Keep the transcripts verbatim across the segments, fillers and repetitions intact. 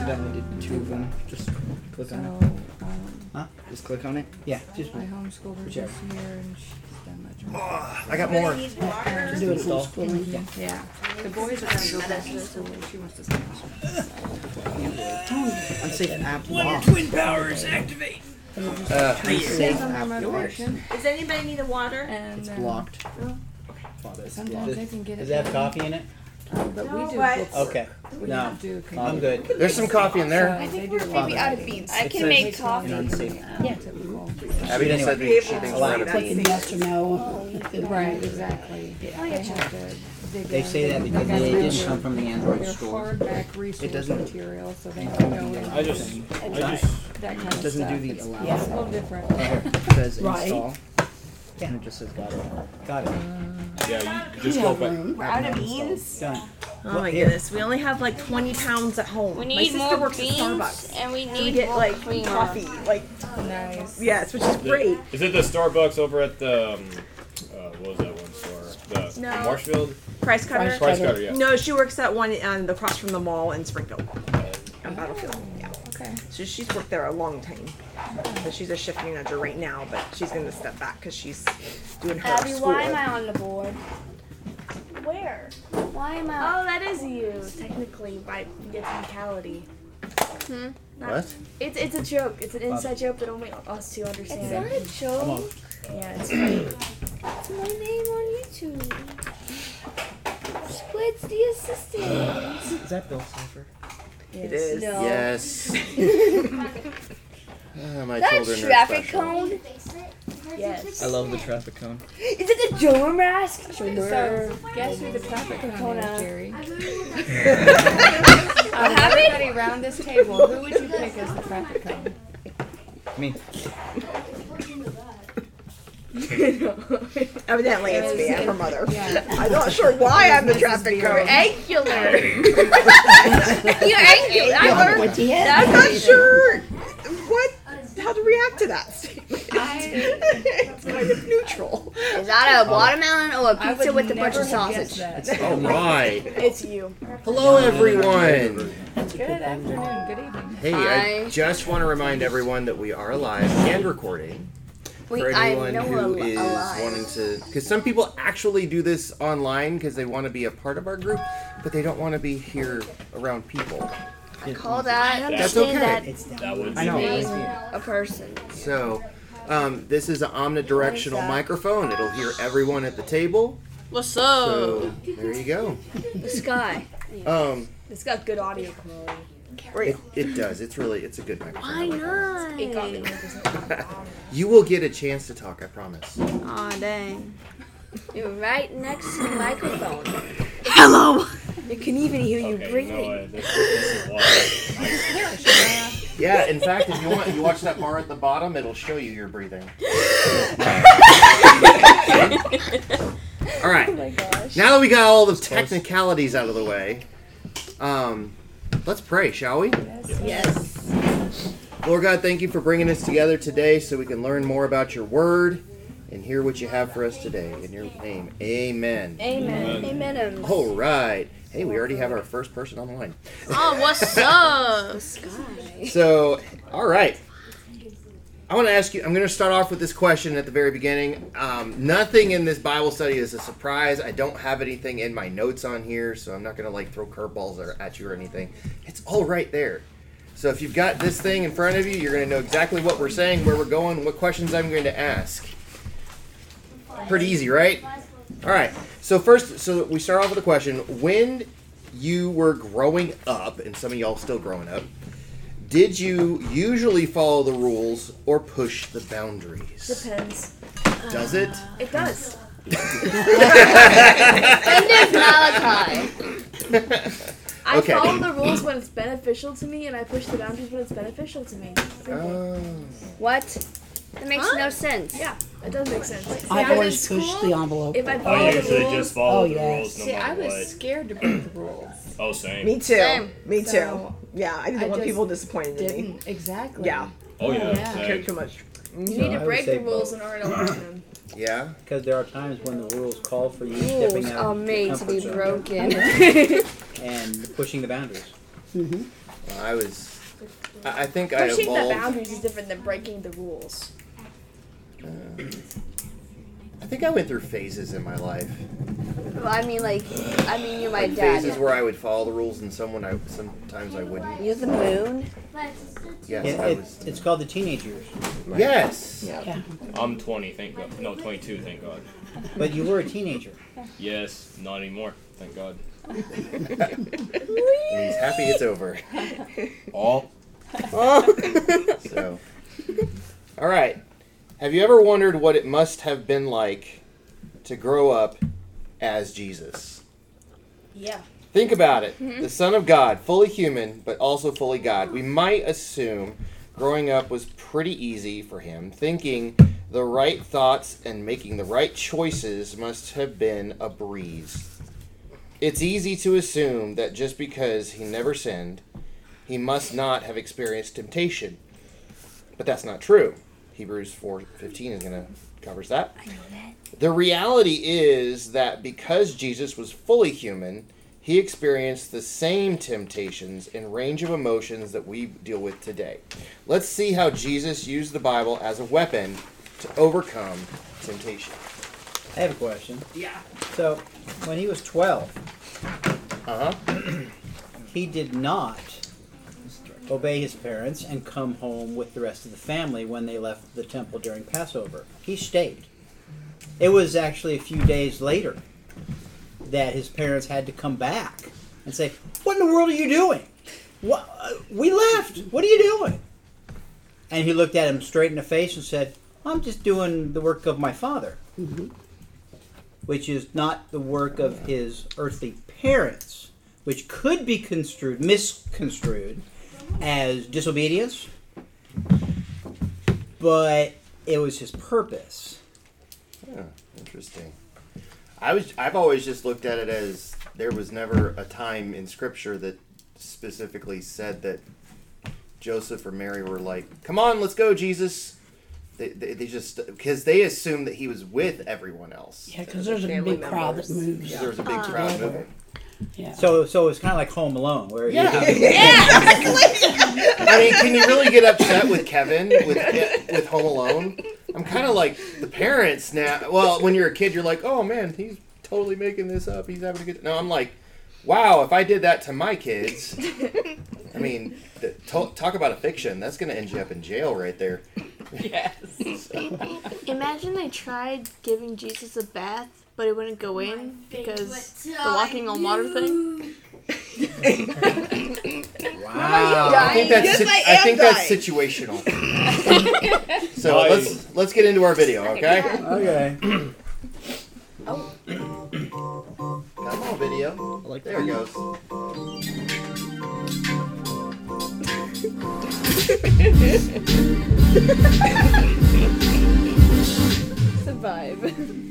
accidentally did two of them. Just click So, on it. um, Huh? Just click on it? Yeah. Just I homeschooled her this year, and she's done much more. Oh, I got more. Need water? Do it all. Yeah. The boys are going to go back to school. She wants to stay home. Unsafe app Your locked. twin powers activate. Uh, Depends on their motivation. Does anybody need a water? And, it's um, blocked. Sometimes they can get it. Does it have coffee in it? Um, but we No, do but- bookwork. Okay. We No, don't do I'm good. There's some coffee in there. I think We're maybe out of beans. I It can says make An coffee. unsafe app. Yeah. Typical. Abby just said Anyway. that she thinks Allow we're out it. of Click beans. yes or no. Right, exactly. They have to dig They in. say that because They they got didn't their- come from the Android Their store. hardback resource It doesn't- material, so they don't know anything. I just, I just, That kind of It doesn't stuff. do the It's allow. it's a little different. It says Right. install. And it just says got it. Got it. yeah, you just go back. We're out of beans? Done. Oh my goodness, we only have like twenty pounds at home. We My need sister more works beans, at Starbucks. and we So need we get more like creamer. coffee, like Nice. yes, which is great. Is it the Starbucks over at the, um, uh, what was that one store? The No. Marshfield? Price cutter. Price Cutter, yeah. No, she works at one on across from the mall in Springfield, on Battlefield. Yeah, Okay. so she's worked there a long time. But she's a shift manager right now, but she's gonna step back because she's doing her Abby, school. why am I on the board? Where? Why am I? Oh, that is you, technically, by the technicality. Hmm? What? It's it's a joke. It's an inside joke that only us two It's understand. not a joke. Yeah, it's funny. It's my name on YouTube. Squid's the assistant. Is that Bill Cipher? It is. No. Yes. Ah, my Is that children a are traffic special. cone? Yes. I love the traffic cone. Is it the Joker mask? So, guess who the traffic cone is, Jerry? Out of everybody around this table, who would you pick as the traffic cone? Me. Evidently, it's me. I'm her mother. Yeah. I'm not sure why I'm the traffic cone. Angular. You're angular. I learned I'm not sure what how to react to that statement. It's kind of neutral. Is that a watermelon or a I pizza would with a bunch of never have guessed sausage? that. All right. It's you. Hello, everyone. Good afternoon, good evening. Hey, Hi. I just want to remind everyone that we are live and recording. Wait, For I anyone know who a, is alive. wanting to, because some people actually do this online because they want to be a part of our group, but they don't want to be here around people. I call that. I That's understand okay. that That would I know. being a person. So, um, this is an omnidirectional microphone. It'll hear everyone at the table. What's up? So there you go. The sky. Um, It's got good audio quality. it, it does. It's really it's a good Why microphone. not? It got me. You will get a chance to talk. I promise. Aw, dang. You're right next to the microphone. Hello. It can even hear you Okay, breathing. no, uh, this, this is why. Yeah. In fact, if you want, you watch that bar at the bottom. It'll show you your breathing. All right. Oh my gosh. Now that we got all the technicalities out of the way, um, let's pray, shall we? Yes. Lord God, thank you for bringing us together today so we can learn more about your word and hear what you have for us today. In your name, amen. Amen. Amen. All right. Hey, we already have our first person on the line. Oh, what's up? Sky. So, all right. I want to ask you, I'm going to start off with this question at the very beginning. Um, nothing in this Bible study is a surprise. I don't have anything in my notes on here, so I'm not going to like throw curveballs or- at you or anything. It's all right there. So if you've got this thing in front of you, you're going to know exactly what we're saying, where we're going, what questions I'm going to ask. Pretty easy, right? All right. So first, so we start off with a question. When you were growing up, and some of y'all still growing up, did you usually follow the rules or push the boundaries? Depends. Does it? It does. And there's Malachi. I Okay. follow the rules when it's beneficial to me, and I push the boundaries when it's beneficial to me. Simple. Oh. What? That makes Huh? no sense. Yeah, it does make sense. See, I've I was always in pushed school, the envelope. If I I follow the usually rules, just follow Oh, the yes. rules no See, I matter was what. scared to break the rules. Oh, same. Me too. Same. Me too. So, Yeah, I didn't I want just people disappointed in me. Didn't exactly. Yeah. Oh, yeah. Yeah. I cared Same. too much. you So need I to would break say the rules both. in order to learn them. Yeah? Because there are times when the rules call for you stepping Rules out are of your made to comfort be zone broken. and pushing the boundaries. Mm-hmm. I was. I I think I Pushing the evolved. boundaries is different than breaking the rules. Uh, I think I went through phases in my life. Well, I mean, like, I mean, you're my Like dad. phases where I would follow the rules, and someone I sometimes I wouldn't. You're the moon. Yes, It, I it, was. it's called the teenage years. Yes. Yeah. I'm twenty, thank God. No, twenty-two, thank God. But you were a teenager. Yes, not anymore, thank God. And he's happy it's over. All. So, all right. Have you ever wondered what it must have been like to grow up as Jesus? Yeah. Think about it. The Son of God, fully human, but also fully God. We might assume growing up was pretty easy for him. Thinking the right thoughts and making the right choices must have been a breeze. It's easy to assume that just because he never sinned, he must not have experienced temptation. But that's not true. Hebrews four fifteen is going to covers that. I know that. The reality is that because Jesus was fully human, he experienced the same temptations and range of emotions that we deal with today. Let's see how Jesus used the Bible as a weapon to overcome temptation. I have a question. Yeah. So, when he was twelve, Uh-huh. he did not obey his parents and come home with the rest of the family when they left the temple during Passover. He stayed. It was actually a few days later that his parents had to come back and say, "What in the world are you doing? What, uh, we left. What are you doing?" And he looked at him straight in the face and said, "I'm just doing the work of my father," Mm-hmm. which is not the work of his earthly parents, which could be construed, misconstrued as disobedience, but it was his purpose. Yeah, interesting. I was I've always just looked at it as there was never a time in scripture that specifically said that Joseph or Mary were like, "Come on, let's go, Jesus." They, they, they just because they assumed that he was with everyone else. Yeah, because there's a Family big crowd that members. moves. There was a big crowd moving. Yeah. So, so it's kind of like Home Alone, where Yeah. you, I mean, can you really get upset with Kevin with with Home Alone? I'm kind of like the parents now. Well, when you're a kid, you're like, "Oh man, he's totally making this up. He's having a good." No, I'm like, "Wow, if I did that to my kids, I mean, the, to, talk about a fiction. That's going to end you up in jail right there." Yes. Imagine they tried giving Jesus a bath, but it wouldn't go in because the walking on water thing. wow. I think that's Yes, sit- I I am think that's dying. situational. So Bye. let's let's get into our video, okay? Okay. Come on, video. like There it goes. Survive.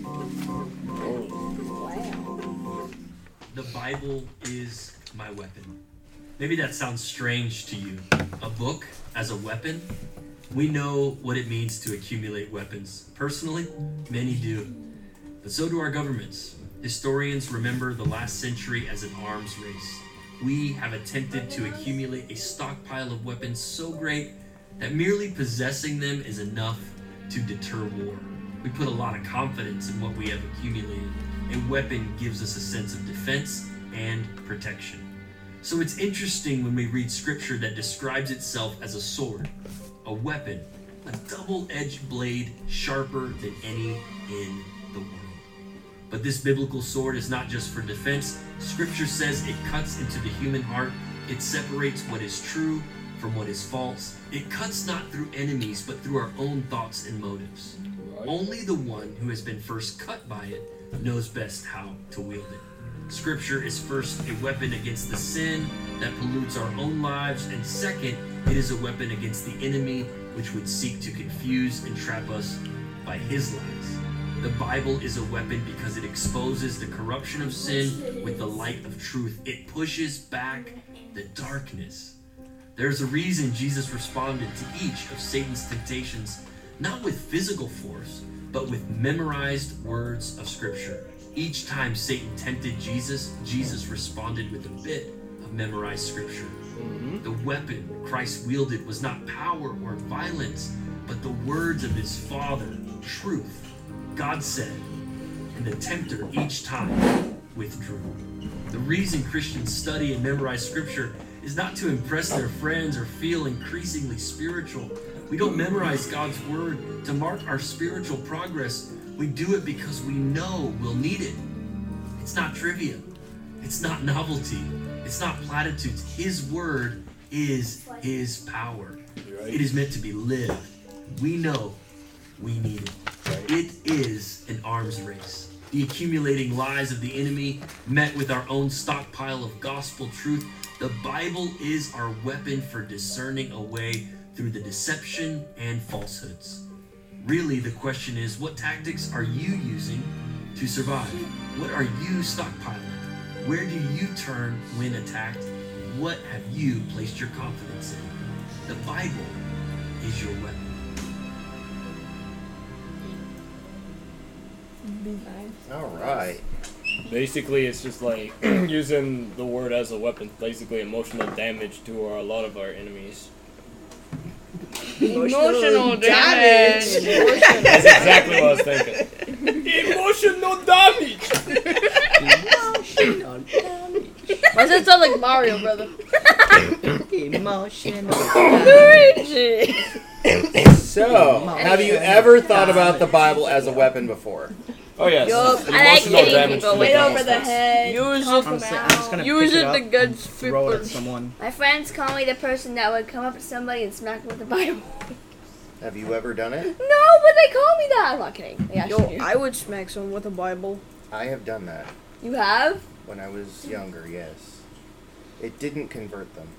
The Bible is my weapon. Maybe that sounds strange to you. A book as a weapon? We know what it means to accumulate weapons. Personally, many do. But so do our governments. Historians remember the last century as an arms race. We have attempted to accumulate a stockpile of weapons so great that merely possessing them is enough to deter war. We put a lot of confidence in what we have accumulated. A weapon gives us a sense of defense and protection. So it's interesting when we read scripture that describes itself as a sword, a weapon, a double-edged blade sharper than any in the world. But this biblical sword is not just for defense. Scripture says it cuts into the human heart. It separates what is true from what is false. It cuts not through enemies, but through our own thoughts and motives. Right. Only the one who has been first cut by it knows best how to wield it. Scripture is first a weapon against the sin that pollutes our own lives, and second, it is a weapon against the enemy which would seek to confuse and trap us by his lies. The Bible is a weapon because it exposes the corruption of sin with the light of truth. It pushes back the darkness. There's a reason Jesus responded to each of Satan's temptations, not with physical force, but with memorized words of Scripture. Each time Satan tempted Jesus, Jesus responded with a bit of memorized Scripture. Mm-hmm. The weapon Christ wielded was not power or violence, but the words of his Father, truth. God said, and the tempter each time withdrew. The reason Christians study and memorize scripture is not to impress their friends or feel increasingly spiritual. We don't memorize God's word to mark our spiritual progress. We do it because we know we'll need it. It's not trivia. It's not novelty. It's not platitudes. His word is his power. Right. It is meant to be lived. We know we need it. Right. It is an arms race. The accumulating lies of the enemy met with our own stockpile of gospel truth. The Bible is our weapon for discerning a way through the deception and falsehoods. Really, the question is, what tactics are you using to survive? What are you stockpiling? Where do you turn when attacked? What have you placed your confidence in? The Bible is your weapon. All right. Basically, it's just like using the word as a weapon. Basically, emotional damage to our, a lot of our enemies. Emotional damage. That's exactly what I was thinking. Emotional damage. Emotional damage. Why does it sound like Mario, brother? Emotional So, have you ever thought about the Bible as a weapon before? Oh yes. Yup. Emotional I like hitting damage people to way the over the Gospels. head. Use Chomp it. them I'm just out. gonna Use pick it it up to good and throw it at people. someone. My friends call me the person that would come up to somebody and smack them with the Bible. Have you ever done it? No, but they call me that. I'm not kidding. They Yo, actually do. I would smack someone with a Bible. I have done that You have? when I was younger, yes. It didn't convert them.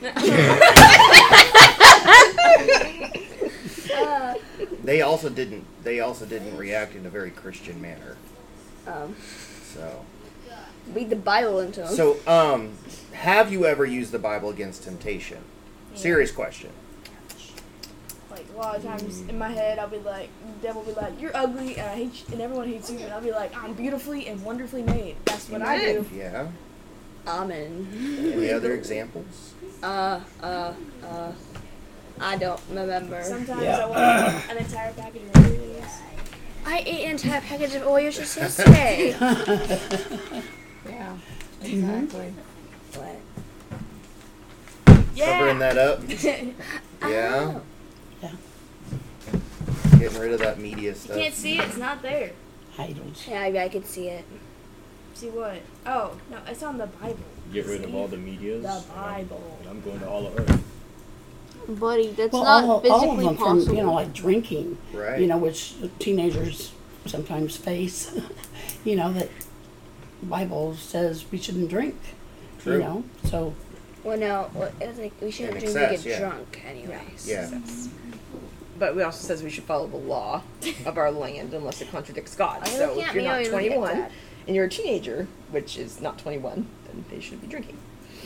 Uh, They also didn't they also didn't react in a very Christian manner. um, So read the Bible into them. So um have you ever used the Bible against temptation? Serious question. Like a lot of times in my head, I'll be like, the devil will be like, "You're ugly, and I hate you, and everyone hates you," and I'll be like, "I'm beautifully and wonderfully made." That's what I do. Yeah. Amen. Any other examples? Uh, uh, uh, I don't remember. Sometimes Yeah. I want an entire package of Oreos. I ate an entire package of Oreos just yesterday. Yeah, exactly. What? Covering Yeah. that up? Yeah. Oh. Yeah. Getting rid of that media You stuff. can't see it. It's not there. Idols. Yeah, I, I could see it. See what? Oh no, it's on the Bible. Get rid of See? all the medias. The and I'm- Bible. And I'm going to all of Earth. Buddy, that's Well, not all, all physically of them possible. from, you know, like drinking, Right. you know, which teenagers sometimes face, you know, that the Bible says we shouldn't drink, True. you know, so. Well, no, well, it's like we shouldn't In drink excess, to get yeah. drunk, anyways. Yeah. But we also says we should follow the law of our land unless it contradicts God. I mean, So look if at you're me, I not don't even get twenty-one that. and you're a teenager, which is not twenty-one, then they shouldn't be drinking.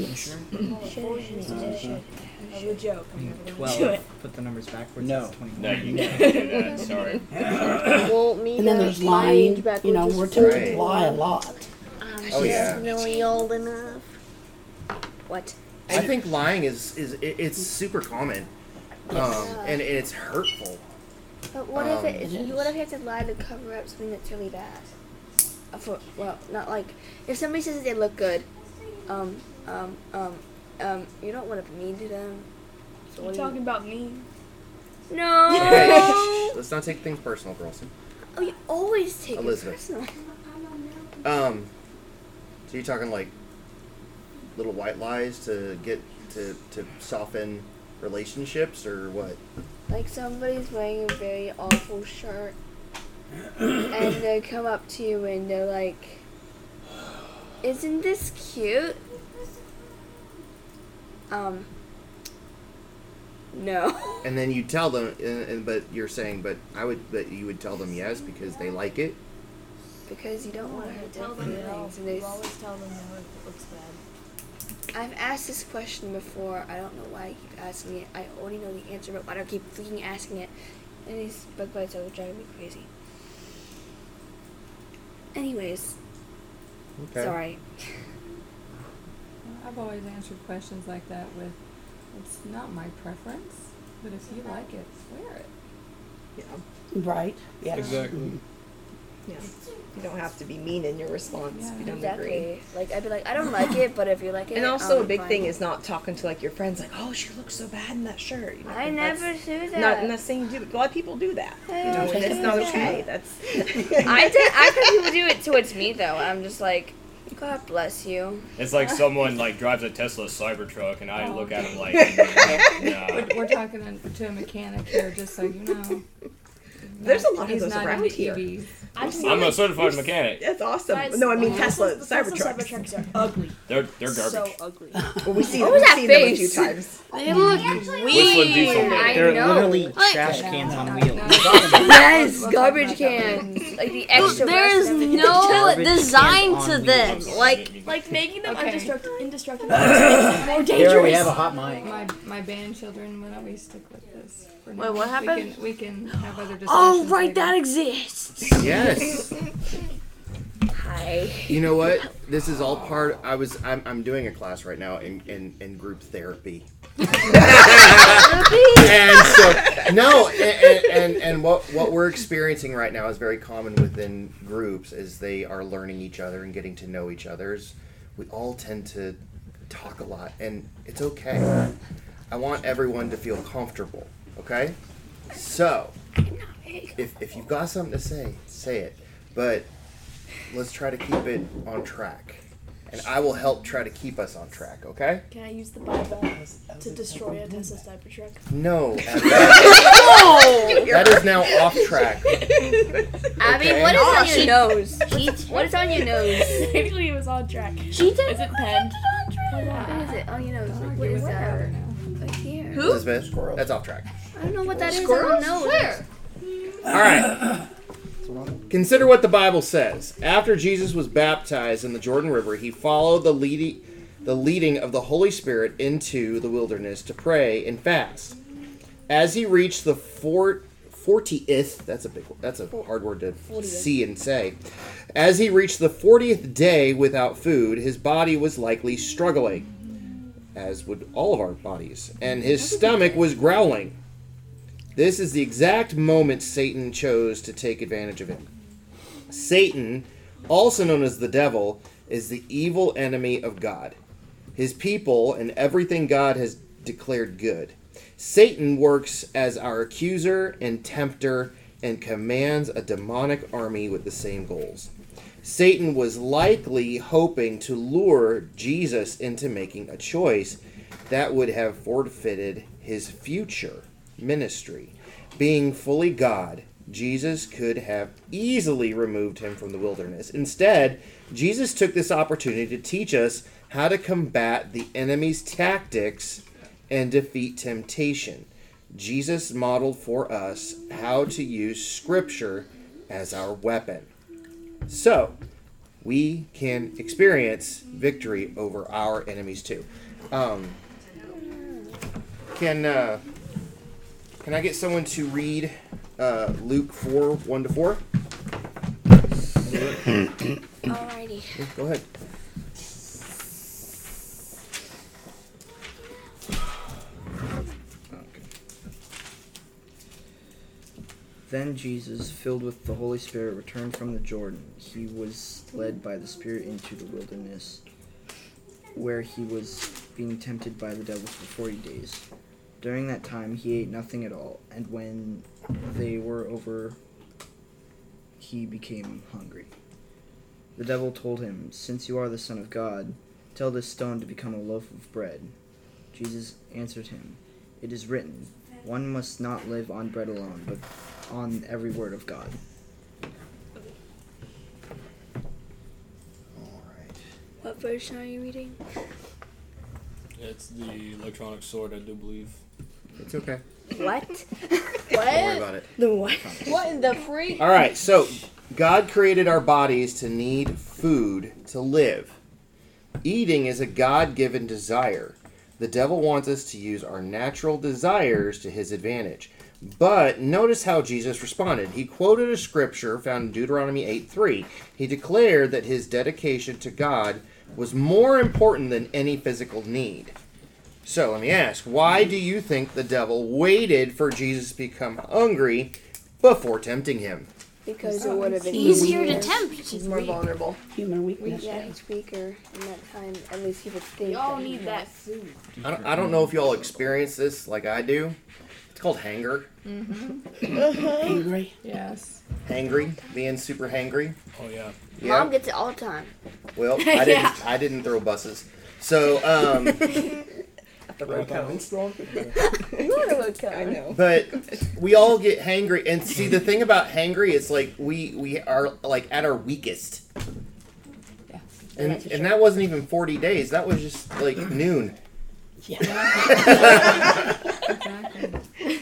Of a joke. I'm never gonna do twelve. it. Put the numbers backwards. No. That's twenty-one. No, you can't do that. Sorry. Well, me And then to there's my age lying, backwards you know, is we're tempted Right. to lie a lot. I'm Oh, yeah. just really old enough. What? I think lying is is it, it's super common. Um, and it's hurtful. But what Um, if it? It is. What if you have to lie to cover up something that's really bad? Uh, For well, not like if somebody says that they look good, um, um, um, um, you don't want to be mean to them. So You what do you- talking about me? No. Hey, shh, shh, let's not take things personal, girls. Oh, you always take Elizabeth. it personal. Um, so you're talking like little white lies to get to to soften relationships, or what? Like somebody's wearing a very awful shirt, and they come up to you and they're like, "Isn't this cute?" Um. No. And then you tell them, and, and but you're saying, but I would, but you would tell them yes because they like it. Because you don't want to hurt their Tell them no. feelings. And they, You always tell them no if it looks bad. I've asked this question before. I don't know why I keep asking it. I already know the answer, but why do I keep freaking asking it? And these bug bites are driving me crazy. Anyways, Okay. sorry. I've always answered questions like that with, it's not my preference, but if you like it, wear it. Yeah. Right. Yeah. Exactly. Yeah. You don't have to be mean in your response Yeah. if you don't agree. Exactly. Like I'd be like, I don't like it, but if you like it, And also um, a big fine. thing is not talking to like your friends like, oh, she looks so bad in that shirt. You know, I that's never do that. Not, I'm not saying you do, but a lot of people do that. You know, Hell and it's not yeah. okay. That's. I did. I think people do it towards me though. I'm just like, God bless you. It's like someone like drives a Tesla Cybertruck, and I Oh. look at him like, nah. We're, we're talking to- to a mechanic here, just so you know. There's a lot of He's those not around into here. E Vs. I've seen I'm a it. certified mechanic. That's awesome. Guys, No, I mean the Tesla the Tesla Cybertrucks. Cybertrucks are ugly. They're they're So garbage. ugly. Well, we see What we've was that seen them a few face? times. They look Whistling weird. diesel. I They're know. literally Like- trash No, cans on no, wheels. no. Yes, We'll garbage talk about that cans. Like the extra. There is rest and everything. no Garbage design cans to on this. wheels. Like, Like making them Okay. indestructible, indestructible makes it more dangerous. Here we have a hot mic. My my band children would always stick with this. For Wait, now. what happened? We can, we can have other discussions. oh right, later. that exists. Yes. Hi. You know what? This is all part. I was. I'm. I'm doing a class right now in in, in group therapy. and so no, and, and, and and what what we're experiencing right now is very common within groups. Is they are learning each other and getting to know each other's. We all tend to talk a lot, and it's okay. I want everyone to feel comfortable. Okay, so if if you've got something to say, say it. But let's try to keep it on track. And I will help try to keep us on track, okay? Can I use the Bible to destroy a Tesla Cybertruck? No. Abby, that, that is now off track. Abby, Okay. what is Oh, on she- your nose? What is on your nose? Technically, it was on track. She did. Is it pen? What is it on your nose? I'll What argue is with that? her now. Right here. Elizabeth, that's off track. I don't know what that is Squirrels? on the nose. All right. Consider what the Bible says. After Jesus was baptized in the Jordan River, he followed the leading, the leading of the Holy Spirit into the wilderness to pray and fast. As he reached the fort, fortieth, that's a big, that's a hard word to see and say. As he reached the fortieth day without food, his body was likely struggling, as would all of our bodies, and his stomach was growling. This is the exact moment Satan chose to take advantage of him. Satan, also known as the devil, is the evil enemy of God, his people, and everything God has declared good. Satan works as our accuser and tempter and commands a demonic army with the same goals. Satan was likely hoping to lure Jesus into making a choice that would have forfeited his future ministry. Being fully God, Jesus could have easily removed him from the wilderness. Instead, Jesus took this opportunity to teach us how to combat the enemy's tactics and defeat temptation. Jesus modeled for us how to use Scripture as our weapon, so we can experience victory over our enemies too. Um, can uh, can I get someone to read uh, Luke four one to four? Alrighty. Go ahead. Then Jesus, filled with the Holy Spirit, returned from the Jordan. He was led by the Spirit into the wilderness, where he was being tempted by the devil for forty days. During that time he ate nothing at all, and when they were over, he became hungry. The devil told him, "Since you are the Son of God, tell this stone to become a loaf of bread." Jesus answered him, "It is written, one must not live on bread alone, but on every word of God." What version are you reading? It's the electronic sword, I do believe. It's okay. What? Don't worry about it. The what? What in the freak? All right, so God created our bodies to need food to live. Eating is a God-given desire. The devil wants us to use our natural desires to his advantage. But notice how Jesus responded. He quoted a scripture found in Deuteronomy eight three. He declared that his dedication to God was more important than any physical need. So let me ask, why do you think the devil waited for Jesus to become hungry before tempting him? Because it would have been Easier to weaker. tempt. He's more vulnerable. Human weakness. Yeah, he's weaker in that time. At least he would think. We all that he need was. that food. I don't, I don't know if y'all experience this like I do. It's called hanger. Angry. Yes. Hangry, being super hangry. Oh yeah. Yeah. Mom gets it all the time. Well, I didn't. I didn't throw buses. So, um, The road cones. I know. but we all get hangry, and see the thing about hangry, it's like we we are like at our weakest. Yeah. And and that wasn't even forty days. That was just like noon. Yeah. Exactly.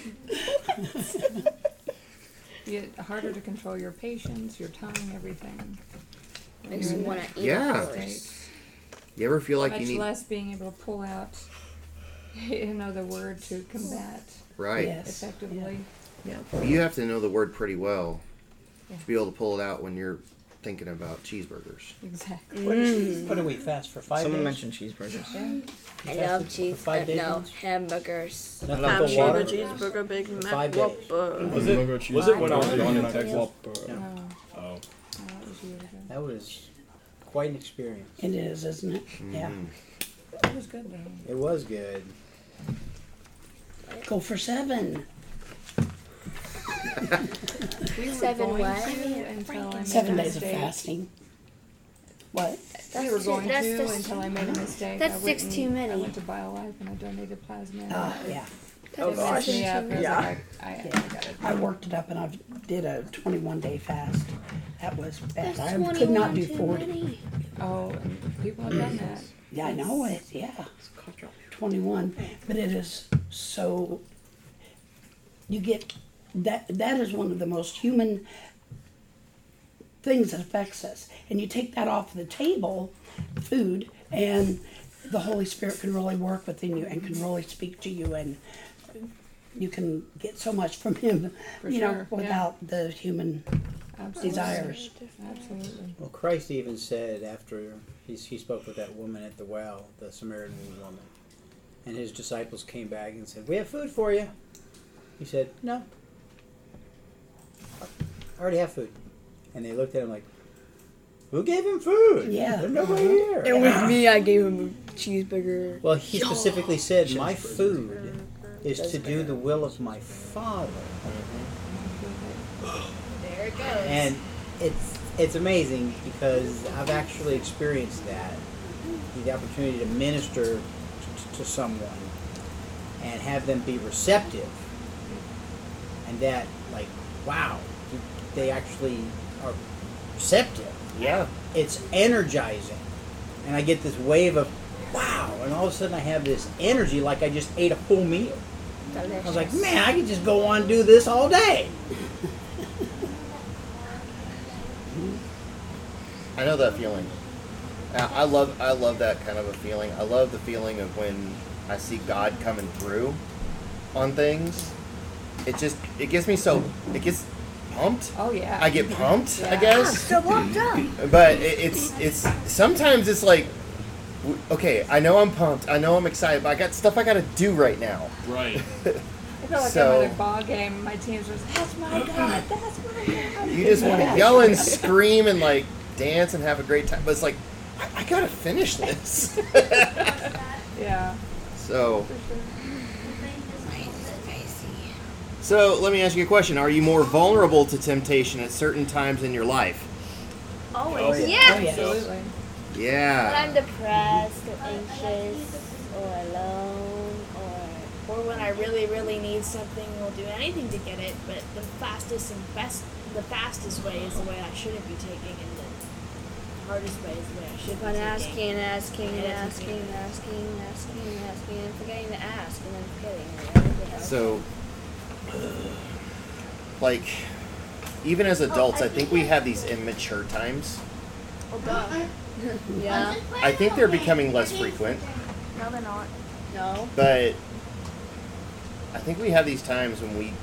You get harder to control your patience, your tongue, everything. When Makes you're you in want that to eat Yeah. a state. horse. You ever feel like Much you need less being able to pull out another word to combat right? Yes. effectively. You have to know the word pretty well Yeah. to be able to pull it out when you're thinking about cheeseburgers. Exactly. What, did, what do we fast for five Someone days? mentioned cheeseburgers. Yeah. You I fasted love for cheese. Five Uh, days. no, hamburgers. Nothing love but cheese. water. cheeseburger, Big Five days. Was it? Was it when I was on in Texas? No, Oh. no, Oh. that was years ago. That was quite an experience. It is, isn't it? Yeah. Mhm. It was good though. It was good. Go for seven. We were Seven going what? to until I made Seven a days of mistake. fasting. What? We were That's going that's to just- until I made a mistake. that's I went six and- too many. I went to BioLife and I donated plasma. and Oh, it- yeah. Oh, it messed gosh. me up. I was Yeah. like, I, I, I got it. I worked it up and I did a twenty-one day fast. That was bad. That's I could not twenty-one do too forty. many. Oh, and people have done that. Yeah, I know it. Yeah. twenty-one. But it is so. You get. That. That is one of the most human things that affects us. And you take that off the table, food, and the Holy Spirit can really work within you and can really speak to you, and you can get so much from Him, For you sure, know, yeah. without the human Absolutely. desires. Absolutely. Well, Christ even said after he, he spoke with that woman at the well, the Samaritan woman, and his disciples came back and said, "We have food for you." He said, "No, I already have food." And they looked at him like, "Who gave him food? Yeah. There's nobody here." It was me. I gave him a cheeseburger. Well, he specifically said, "My food is to do the will of my Father." There it goes. And it's it's amazing because I've actually experienced that, the opportunity to minister to, to someone and have them be receptive, and that, like, wow, they actually are receptive. Yeah. It's energizing, and I get this wave of wow, and all of a sudden I have this energy like I just ate a full meal. I was like, man, I could just go on and do this all day. I know that feeling. I I love I love that kind of a feeling. I love the feeling of when I see God coming through on things. It just it gets me so it gets pumped. Oh yeah. I get pumped, I Yeah. guess. Still locked up. But it, it's it's sometimes it's like, w- okay, I know I'm pumped, I know I'm excited, but I got stuff I got to do right now. Right. I feel like So- I'm at a ball game and my team's just, that's my God, that's my God. You just want to yell and scream and like dance and have a great time, but it's like I, I gotta finish this. Yeah. So. For sure. So let me ask you a question: are you more vulnerable to temptation at certain times in your life? Always. Oh, Yeah. yeah. Absolutely. When Yeah. I'm depressed or anxious or alone or Or when I really, really need something, we'll do anything to get it. But the fastest and best, the fastest way is the way I shouldn't be taking, and the hardest way is the way I should if be I'm taking. asking, asking, And it's asking, okay. asking, asking, asking, and forgetting to ask, and then forgetting and everything else. So, like, even as adults, I think we have these immature times. Oh, duh. Yeah. I think they're becoming less frequent, No, they're not. No. but I think we have these times when we.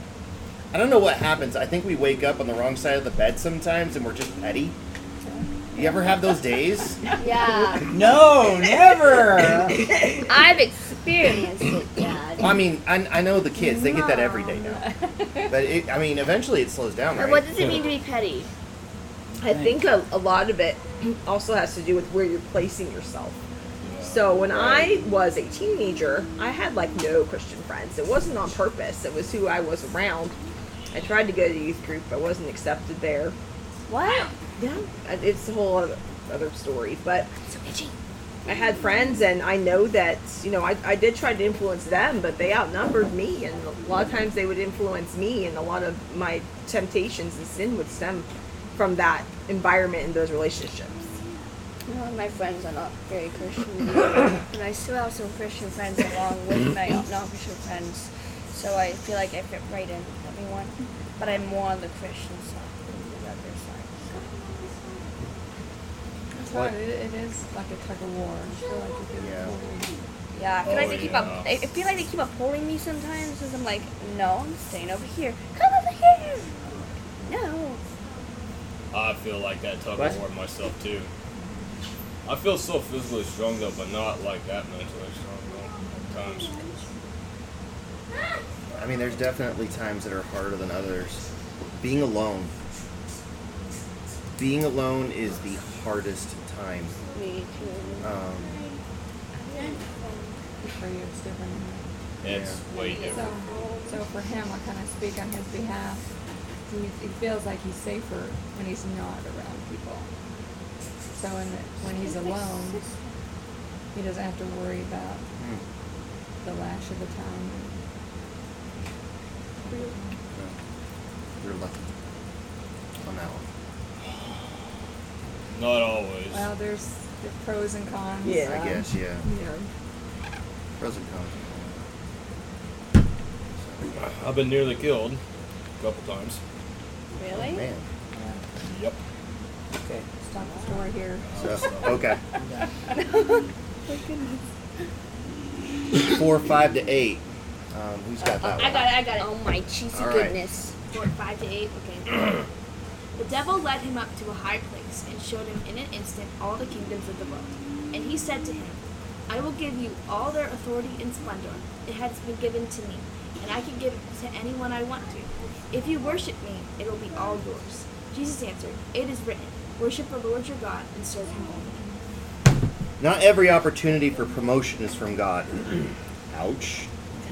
I don't know what happens. I think we wake up on the wrong side of the bed sometimes, and we're just petty. You ever have those days? Yeah. No, never. I've experienced it, Dad. I mean, I, I know the kids, they get that every day now. But, it, I mean, eventually it slows down, But right? what does it mean to be petty? I think a, a lot of it also has to do with where you're placing yourself. So when I was a teenager, I had like no Christian friends. It wasn't on purpose. It was who I was around. I tried to go to youth group. I wasn't accepted there. What? Yeah, it's a whole other, other story. But So itchy. I had friends, and I know that, you know, I, I did try to influence them, but they outnumbered me. And a lot of times they would influence me, and a lot of my temptations and sin would stem from that environment and those relationships. Well, my friends are not very Christian, but I still have some Christian friends along with my non-Christian friends. So I feel like I fit right in with everyone, but I'm more on the Christian side than the other side. That's right. It, it is like a tug of war. I feel like you could Yeah. totally- Yeah, I feel Oh, like they keep yeah. up. I feel like they keep up pulling me sometimes, because I'm like, no, I'm staying over here. Come over here. No. I feel like that tug What? of war myself too. I feel so physically strong though, but not like that mentally strong though. At times. I mean, there's definitely times that are harder than others. Being alone. Being alone is the hardest time. Me too. Um, For you, it's different. It's way So, different. so for him, I kind of speak on his behalf. He, he feels like he's safer when he's not around people. So in the, when he's alone, he doesn't have to worry about the lash of the tongue. you're lucky on that one. Not always. Well, there's the pros and cons. Yeah. I guess, yeah. Yeah. Pros and cons. I've been nearly killed a couple times. Really? Man. Yep. Okay. Stop the story here. So, okay. Four, five to eight. Um, who's got that I one? got it, I got it. Oh my cheesy All right. goodness. Four, five to eight. Okay. The devil led him up to a high place and showed him in an instant all the kingdoms of the world. And he said to him, I will give you all their authority and splendor. It has been given to me, and I can give it to anyone I want to. If you worship me, it will be all yours. Jesus answered, It is written, worship the Lord your God and serve him only. Not every opportunity for promotion is from God. Ouch.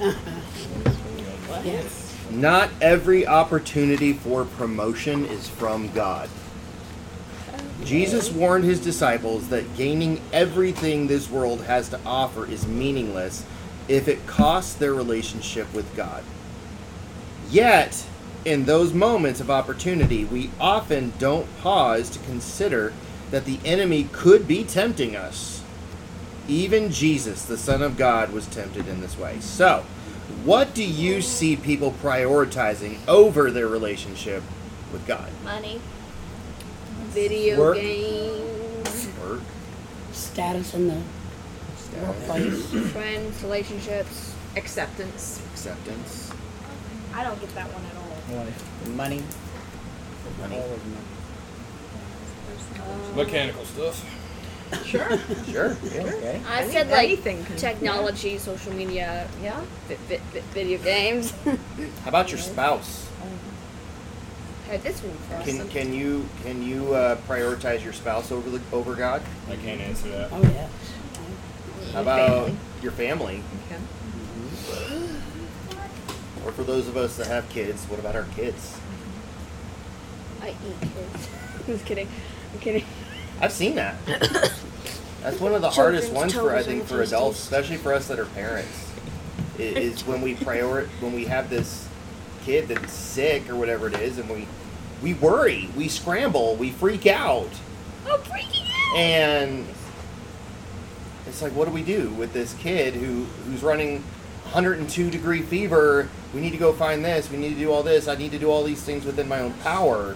Yes. Not every opportunity for promotion is from God. Jesus warned his disciples that gaining everything this world has to offer is meaningless if it costs their relationship with God. Yet, in those moments of opportunity, we often don't pause to consider that the enemy could be tempting us. Even Jesus, the Son of God, was tempted in this way. So, what do you see people prioritizing over their relationship with God? Money. Video Work. games. Work, Status in the workplace. Friends. Relationships. Acceptance. acceptance, I don't get that one at all. Life, money, money. all of them. Um, Mechanical stuff. Sure. Sure. Yeah. Okay. I Any- said like anything can- technology, social media, Yeah. vi- vi- vi- video games. How about your spouse? Heard this one first. Can can you can you uh, prioritize your spouse over the over God? I can't answer that. Oh, yes. How about family. your family? Okay. Or for those of us that have kids, what about our kids? I eat kids. I'm just kidding. I'm kidding. I've seen that. That's one of the hardest Children's ones for I toes think and for toasties. adults, especially for us that are parents. i- Is when we prior when we have this kid that's sick or whatever it is, and we we worry, we scramble, we freak out, I'm freaking out. and it's like, what do we do with this kid who who's running one hundred two degree fever? We need to go find this. We need to do all this. I need to do all these things within my own power.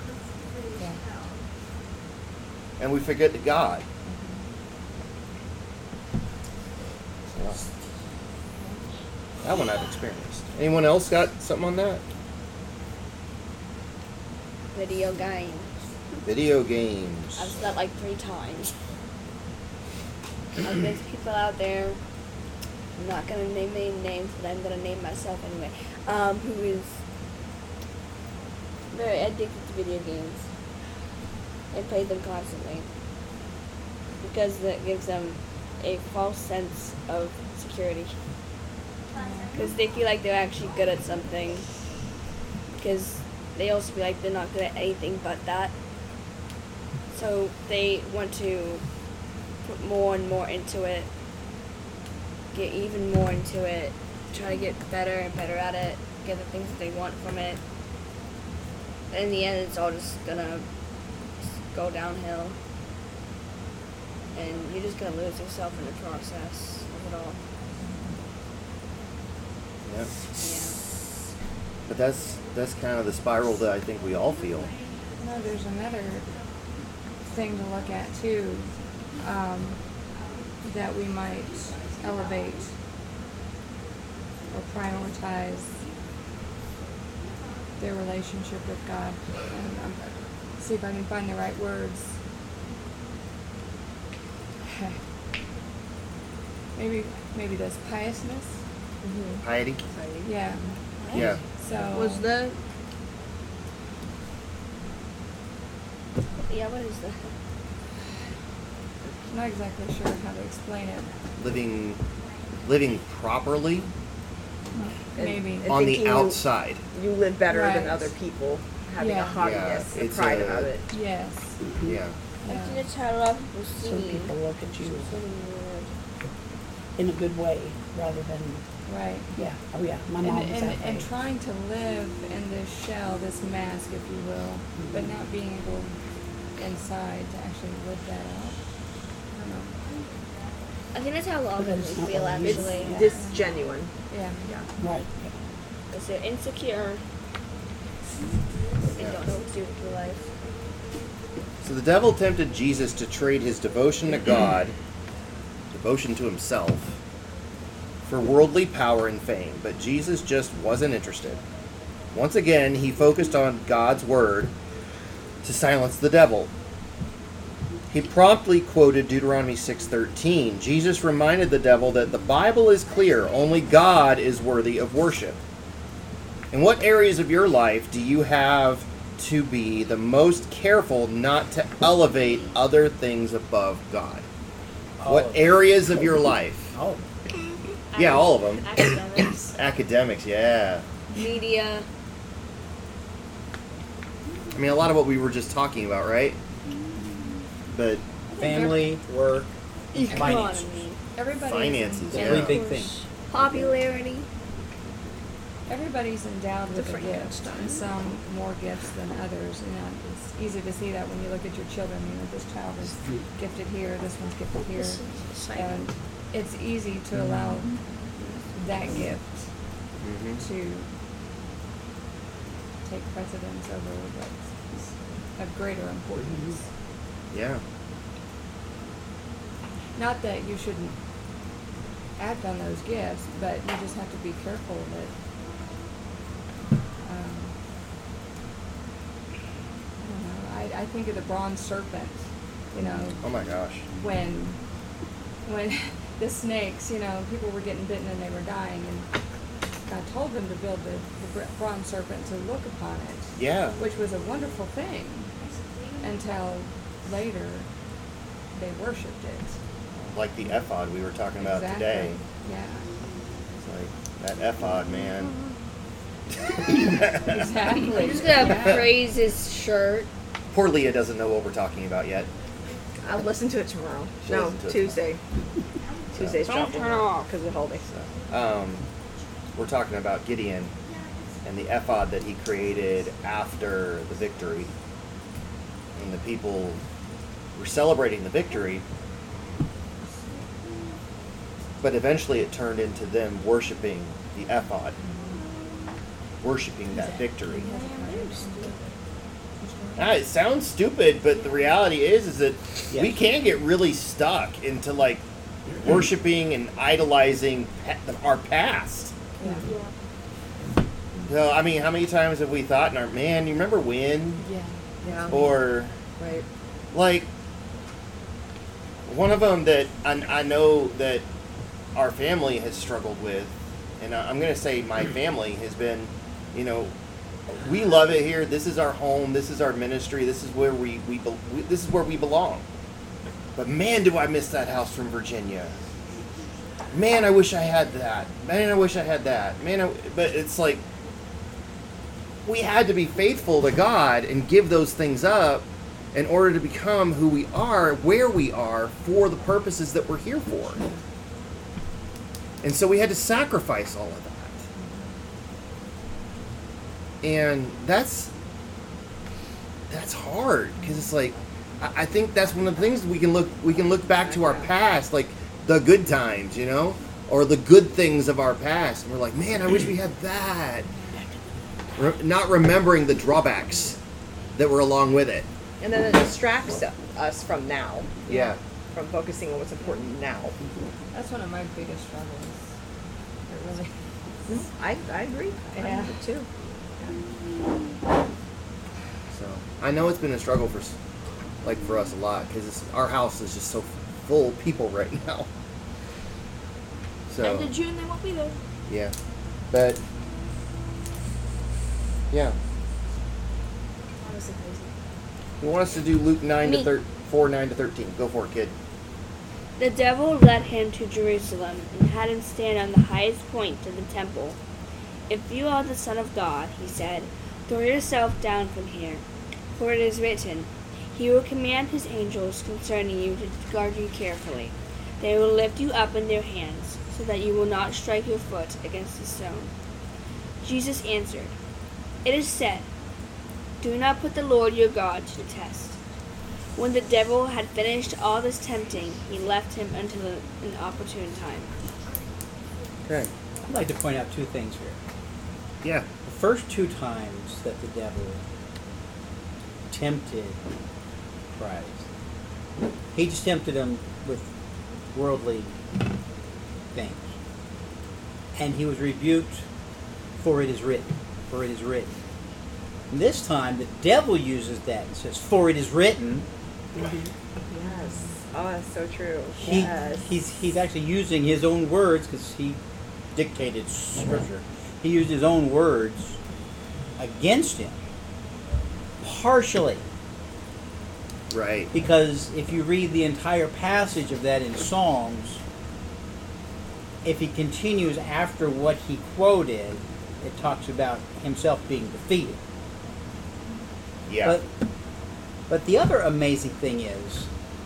And we forget to God. So, that one I've experienced. Anyone else got something on that? Video games. Video games. I've said that like three times. Like, there's people out there, I'm not going to name any names, but I'm going to name myself anyway, um, who is very addicted to video games and plays them constantly because that gives them a false sense of security. Because they feel like they're actually good at something. Because they also feel like they're not good at anything but that. So they want to put more and more into it, get even more into it, try to get better and better at it, get the things that they want from it. And in the end, it's all just gonna go downhill. And you're just gonna lose yourself in the process of it all. Yep. Yeah. But that's that's kind of the spiral that I think we all feel. No, there's another thing to look at too, um, that we might elevate or prioritize their relationship with God. And um, see if I can find the right words. maybe maybe this piousness. Mm-hmm. Piety. Yeah. Yeah. So Was the Yeah, what is that? I'm not exactly sure how to explain it. Living, living properly Maybe. and on the thinking you- outside. You live better than Right. other people, having Yeah. a haughtiness Yeah, and it's pride a- about it. Yes. Yeah. I Yeah. think that's how a lot of people see Some me. people look at you It's really weird. in a good way rather than, Right. yeah, oh yeah, my And, mom was and, that and way. trying to live in this shell, this mask, if you will, but not being able inside to actually live that out. I don't know. I think that's how a lot of But people it's not feel what it is. actually. It's disgenuine. Yeah. Right. Because they're insecure and don't know what to do with their life. So the devil tempted Jesus to trade his devotion to God, devotion to himself, for worldly power and fame, but Jesus just wasn't interested. Once again, he focused on God's word to silence the devil. He promptly quoted Deuteronomy six thirteen. Jesus reminded the devil that the Bible is clear, only God is worthy of worship. In what areas of your life do you have to be the most careful not to elevate other things above God? What All of areas of your life? Oh, Yeah, all of them. Academics, Academics, yeah. media. I mean, a lot of what we were just talking about, right? But family, work, finance. Economy. Everybody's Finances, endowed- Three yeah. big things. Popularity. Everybody's endowed with a Different gift, gifts, and some more gifts than others. You know, it's easy to see that when you look at your children. You know, this child is gifted here, this one's gifted here, This is and it's easy to allow that gift mhm. to take precedence over what's of greater importance. Yeah. Not that you shouldn't act on those gifts, but you just have to be careful that. Um, I don't know. I, I think of the bronze serpent. You know, Oh my gosh. when when the snakes, you know, people were getting bitten and they were dying, and God told them to build the, the br- bronze serpent to look upon it, Yeah. which was a wonderful thing until later they worshipped it. Like the ephod we were talking about Exactly. today. Yeah. It's like that ephod, man. Exactly. I'm just gonna Yeah. praise his shirt. Poor Leah doesn't know what we're talking about yet. I'll listen to it tomorrow. She'll no, listen to it Tuesday. Tuesday's Don't dropping turn it off. because of holiday. Um, we're talking about Gideon and the ephod that he created after the victory. And the people were celebrating the victory, but eventually it turned into them worshiping the ephod, worshiping that victory. Ah, it sounds stupid, but the reality is, is that Yeah. we can get really stuck into like worshiping and idolizing pa- our past. Yeah. So, I mean, how many times have we thought in our man? You remember when? Yeah. Yeah. Or Right. Like, one of them that I, I know that our family has struggled with, and I- I'm going to say my family has been, you know, we love it here. This is our home. This is our ministry. This is where we, we, be- we this is where we belong. But man, do I miss that house from Virginia. Man, I wish I had that. Man, I wish I had that. Man, I, but it's like we had to be faithful to God and give those things up in order to become who we are, where we are, for the purposes that we're here for. And so we had to sacrifice all of that. And that's that's hard, because it's like I, I think that's one of the things we can look we can look back to our past, like the good times, you know, or the good things of our past, and we're like, man, I wish we had that. Re- not remembering the drawbacks that were along with it. And then it distracts us from now. Yeah. From focusing on what's important now. That's one of my biggest struggles. It really. I, I agree. I Yeah. have it too. So I know it's been a struggle for, s- like for us a lot, because our house is just so full of people right now. So End of June, they won't be there. yeah, but yeah, Honestly crazy. you want us to do Luke nine to Me. thir- four nine to thirteen? Go for it, kid. The devil led him to Jerusalem and had him stand on the highest point of the temple. If you are the Son of God, he said, throw yourself down from here. For it is written, he will command his angels concerning you to guard you carefully. They will lift you up in their hands, so that you will not strike your foot against a stone. Jesus answered, it is said, do not put the Lord your God to the test. When the devil had finished all this tempting, he left him until an opportune time. Okay. I'd like to point out two things here. Yeah. The first two times that the devil tempted Christ, he just tempted him with worldly things. And he was rebuked, for it is written, for it is written. And this time, the devil uses that and says, for it is written. Yes. Oh, that's so true. He, yes. he's, he's actually using his own words, because he dictated Scripture. He used his own words against him, partially. Right. Because if you read the entire passage of that in Psalms, if he continues after what he quoted, it talks about himself being defeated. Yeah. But, but the other amazing thing is,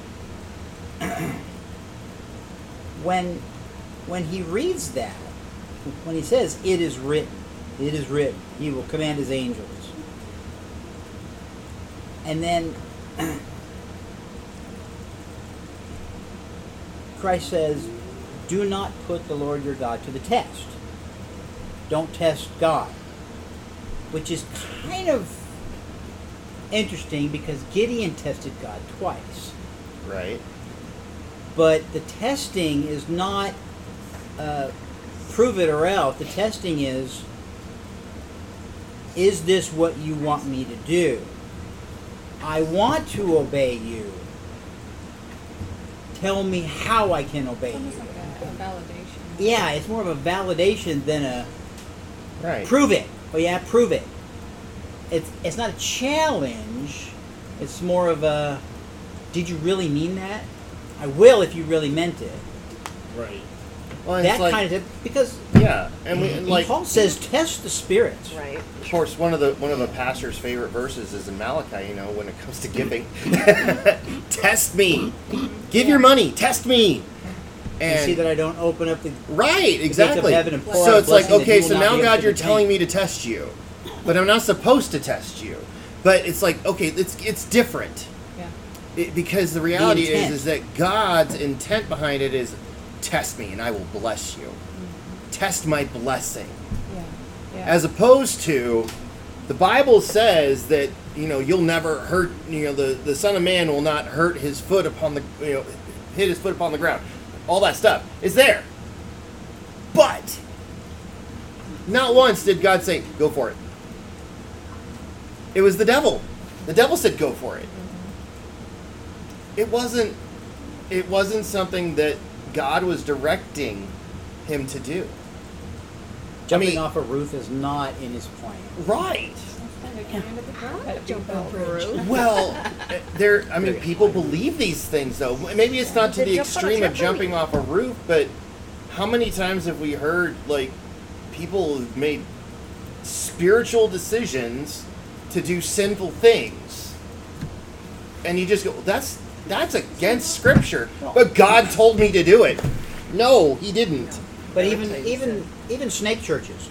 when, when he reads that, when he says, it is written, it is written, he will command his angels. And then Christ says, do not put the Lord your God to the test. Don't test God. Which is kind of interesting, because Gideon tested God twice. Right. But the testing is not uh, prove it or else. The testing is, is this what you want me to do? I want to obey you. Tell me how I can obey It's almost you. like a, a validation. Yeah, it's more of a validation than a Right. prove it. Oh yeah, prove it. It's it's not a challenge. It's more of a, did you really mean that? I will if you really meant it. Right. Well, That it's like, kind of because yeah, and we and like Paul says test the spirits. Right. Of course, one of the one of a pastor's favorite verses is in Malachi. You know, when it comes to giving, test me, give your money, test me, And and see that I don't open up the right, exactly. heaven and pour So out it's like, blessing that okay, you will so not now be able God, to you're contain. telling me to test you, but I'm not supposed to test you. But it's like, okay, it's it's different. Yeah. It, because the reality is, intent. is that God's intent behind it is, test me and I will bless you. Test my blessing. Yeah. Yeah. As opposed to, the Bible says that, you know, you'll never hurt, you know, the, the Son of Man will not hurt his foot upon the, you know, hit his foot upon the ground. All that stuff is there. But, not once did God say, go for it. It was the devil. The devil said, go for it. it wasn't it wasn't something that God was directing him to do. Jumping I mean, off a roof is not in his plan. Right. Jump off a roof. Well, there. I mean, people believe these things, though. Maybe it's not to They the jump on a extreme of trampoline. jumping off a roof, but how many times have we heard like people who've made spiritual decisions to do sinful things, and you just go, "That's that's against Scripture," but God told me to do it. No, He didn't. But even even even snake churches,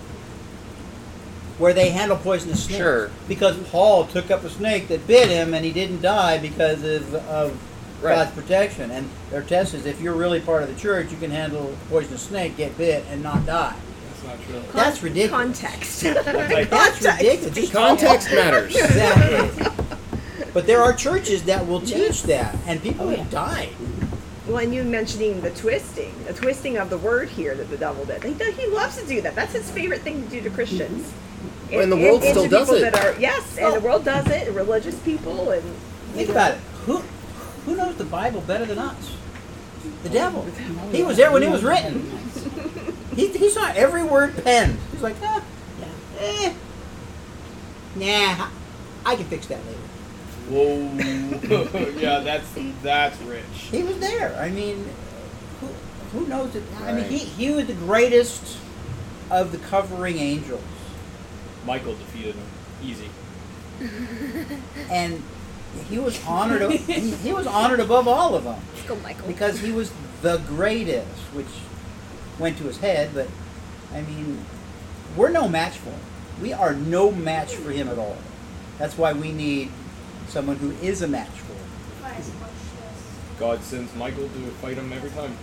where they handle poisonous snakes, Sure. because Paul took up a snake that bit him and he didn't die because of, of Right. God's protection. And their test is if you're really part of the church, you can handle a poisonous snake, get bit, and not die. That's not true. That's ridiculous. Context. Like, that's ridiculous. Just Context matters. Exactly. But there are churches that will teach that, and people have died. Well, and you mentioning the twisting, the twisting of the word here that the devil did. He, he loves to do that. That's his favorite thing to do to Christians. Well, and the world and still to does people it. That are, yes, and the world does it. and Religious people and Think about it. Who who knows the Bible better than us? The devil. He was there when it was written. He, he saw every word penned. He's like, ah, eh, nah, I can fix that later. Whoa. Yeah, that's that's rich. He was there. I mean, who, who knows it? I mean, Right. he, he was the greatest of the covering angels. Michael defeated him. Easy. And he was honored. he, he was honored above all of them Let's go, Michael. because he was the greatest, which went to his head. But I mean, we're no match for him. We are no match for him at all. That's why we need someone who is a match for him. God sends Michael to fight him every time.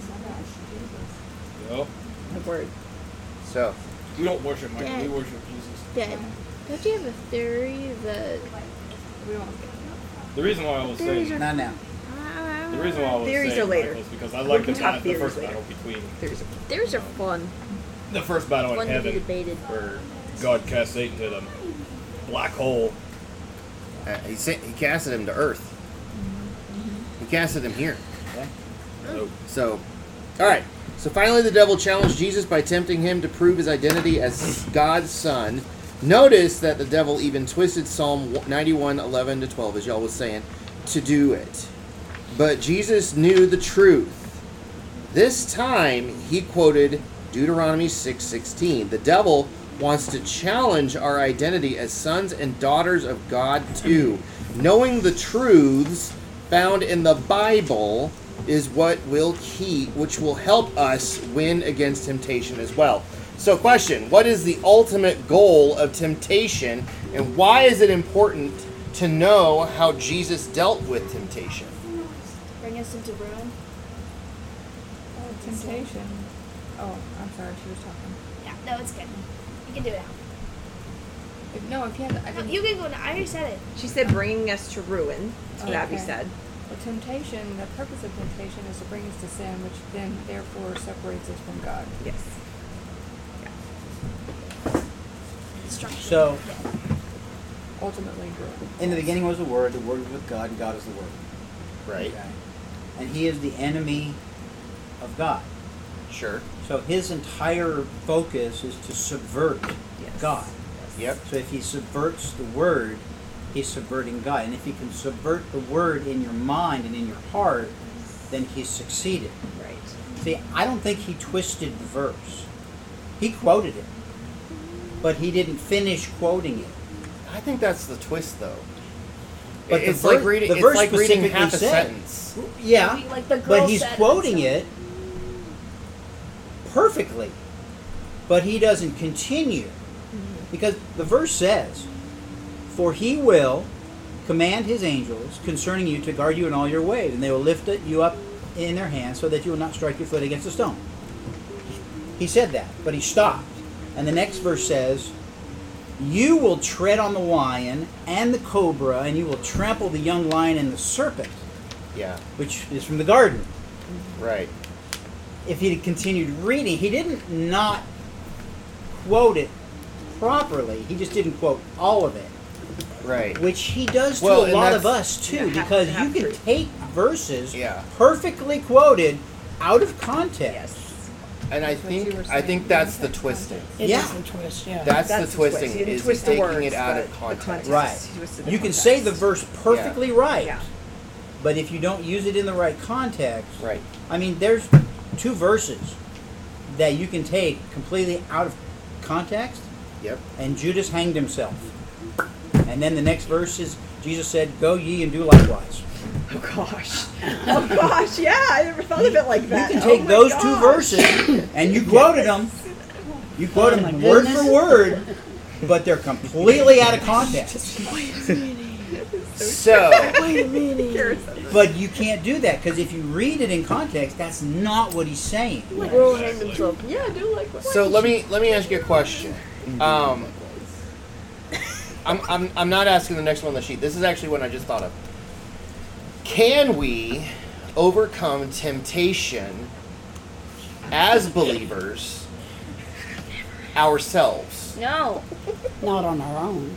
No, the word. So, we don't worship Michael. Dad. We worship Jesus. Dad, don't you have a theory that We won't The reason why I was Theories saying are- Not now. the reason why I was Theories saying are later. Michael is because I We like can the, talk bat- the theories first later. battle between There's a theories are fun. the first battle in Fun to be heaven, debated. where God cast Satan to the black hole. uh, he sent, he casted him to Earth. He casted him here. So, So, all right. So finally, the devil challenged Jesus by tempting him to prove his identity as God's son. Notice that the devil even twisted Psalm ninety-one, eleven to twelve, as y'all was saying, to do it. But Jesus knew the truth. This time, he quoted Deuteronomy six sixteen. The devil wants to challenge our identity as sons and daughters of God too. Knowing the truths found in the Bible is what will keep, which will help us win against temptation as well. So, question: what is the ultimate goal of temptation, and why is it important to know how Jesus dealt with temptation? Bring us into ruin. Oh, temptation. Oh, I'm sorry, she was talking. Yeah, no, it's good. You can do it now. If, no, if you had, I No, didn't. you can go now. I already said it. She said bringing us to ruin. That's what Abby Okay. said. Well, temptation, the purpose of temptation is to bring us to sin, which then therefore separates us from God. Yes. Destruction. So, Ultimately good. in the beginning was the Word, the Word was with God, and God is the Word. Right. Okay? And he is the enemy of God. Sure. So his entire focus is to subvert Yes. God. Yep. So if he subverts the Word, he's subverting God. And if he can subvert the Word in your mind and in your heart, then he's succeeded. Right. See, I don't think he twisted the verse. He quoted it, but he didn't finish quoting it. I think that's the twist, though. But the it's ver- like reading. the It's verse like reading specifically half a said- sentence. Yeah, Like the girl but he's said quoting so. it perfectly. But he doesn't continue. Because the verse says, "For he will command his angels concerning you to guard you in all your ways, and they will lift it- you up in their hands so that you will not strike your foot against a stone." He said that, but he stopped. And the next verse says, "You will tread on the lion and the cobra, and you will trample the young lion and the serpent," Yeah. which is from the garden. Right. If he had continued reading, he didn't not quote it properly. He just didn't quote all of it. Right. which he does to Well, a and lot of that's- us too, Yeah, half- because half you can truth. take verses Yeah. perfectly quoted out of context. Yes. And I That's what you think were I saying. think that's the twisting. It Yeah. is a twist, yeah. That's, That's the twisting. twist. He didn't Is twist he's the taking words, it out but of the context. context. Right. He twisted the You can context. say the verse perfectly right, Yeah. but if you don't use it in the right context, Right. I mean, there's two verses that you can take completely out of context, Yep. and Judas hanged himself. And then the next verse is, Jesus said, "Go ye and do likewise." Oh gosh. Oh gosh. Yeah, I never thought of it like that. You can Oh take my those gosh. two verses, and you quoted them. You quote Oh my them word goodness. for word, but they're completely out of context. So Wait a minute. But you can't do that, because if you read it in context, that's not what he's saying. Will hang himself. Yeah, do like what? so let me let me ask you a question. Um, I'm, I'm I'm not asking the next one on the sheet. This is actually one I just thought of. Can we overcome temptation as believers ourselves? No. Not on our own.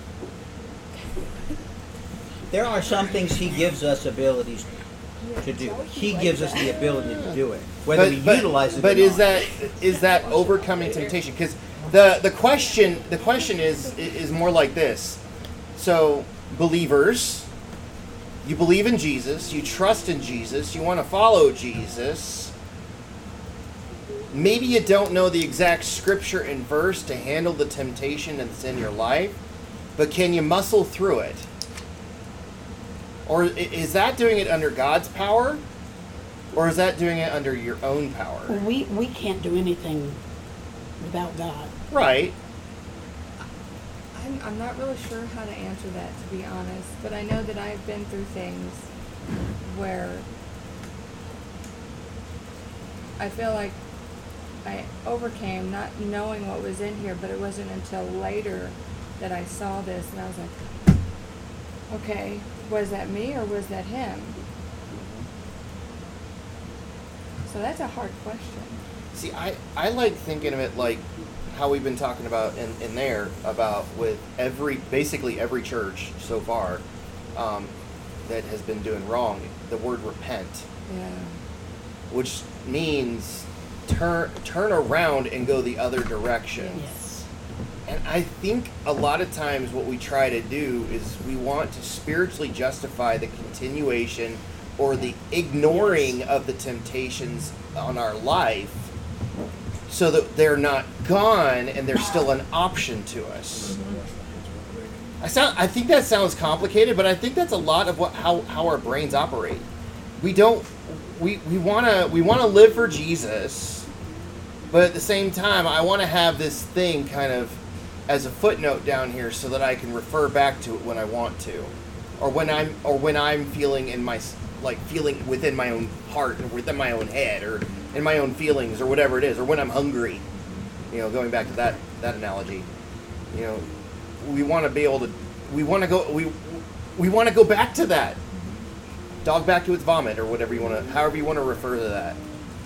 There are some things he gives us abilities to do. He gives us the ability to do it, whether we utilize it but or is not. that is that overcoming temptation? Because the the question the question is is more like this. So believers, you believe in Jesus, you trust in Jesus, you want to follow Jesus. Maybe you don't know the exact scripture and verse to handle the temptation that's in your life, but can you muscle through it? Or i- is that doing it under God's power? Or is that doing it under your own Well, power? we, we can't do anything without God. Right. I'm, I'm not really sure how to answer that, to be honest, but I know that I've been through things where I feel like I overcame not knowing what was in here, but it wasn't until later that I saw this and I was like, okay, was that me or was that him? So that's a hard question. See, I, I like thinking of it like how we've been talking about in, in there about with every, basically every church so far um, that has been doing wrong, the word repent, Yeah. which means turn turn around and go the other direction. Yes. And I think a lot of times what we try to do is we want to spiritually justify the continuation or the ignoring of the temptations on our life so that they're not gone and they're still an option to us. I sound I think that sounds complicated, but I think that's a lot of what how, how our brains operate. We don't we, we wanna we wanna live for Jesus, but at the same time I wanna have this thing kind of as a footnote down here so that I can refer back to it when I want to, or when I'm or when I'm feeling in my like feeling within my own heart or within my own head or in my own feelings or whatever it is, or when I'm hungry. You know, going back to that that analogy. You know, we want to be able to we want to go we we want to go back to that. Dog back to its vomit or whatever you want to however you want to refer to that.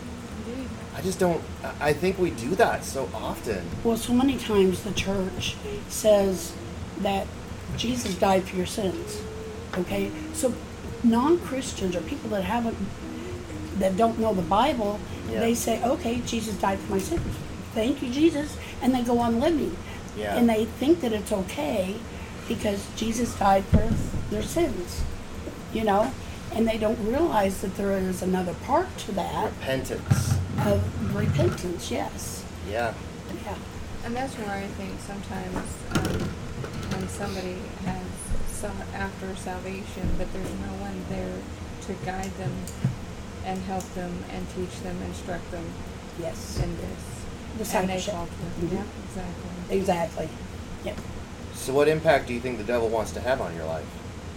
I just don't I think we do that so often. Well, so many times the church says that Jesus died for your sins. Okay? So non-Christians or people that haven't, that don't know the Bible, Yeah. they say, okay, Jesus died for my sins. Thank you, Jesus. And they go on living. Yeah. And they think that it's okay because Jesus died for their sins. You know? And they don't realize that there is another part to that Repentance. of repentance, yes. Yeah. Yeah. And that's where I think sometimes um, when somebody has sought after salvation, but there's no one there to guide them and help them and teach them, instruct them Yes. in this. The And they discipleship. falter. Mhm. Yeah, exactly. Exactly. Yep. So what impact do you think the devil wants to have on your life?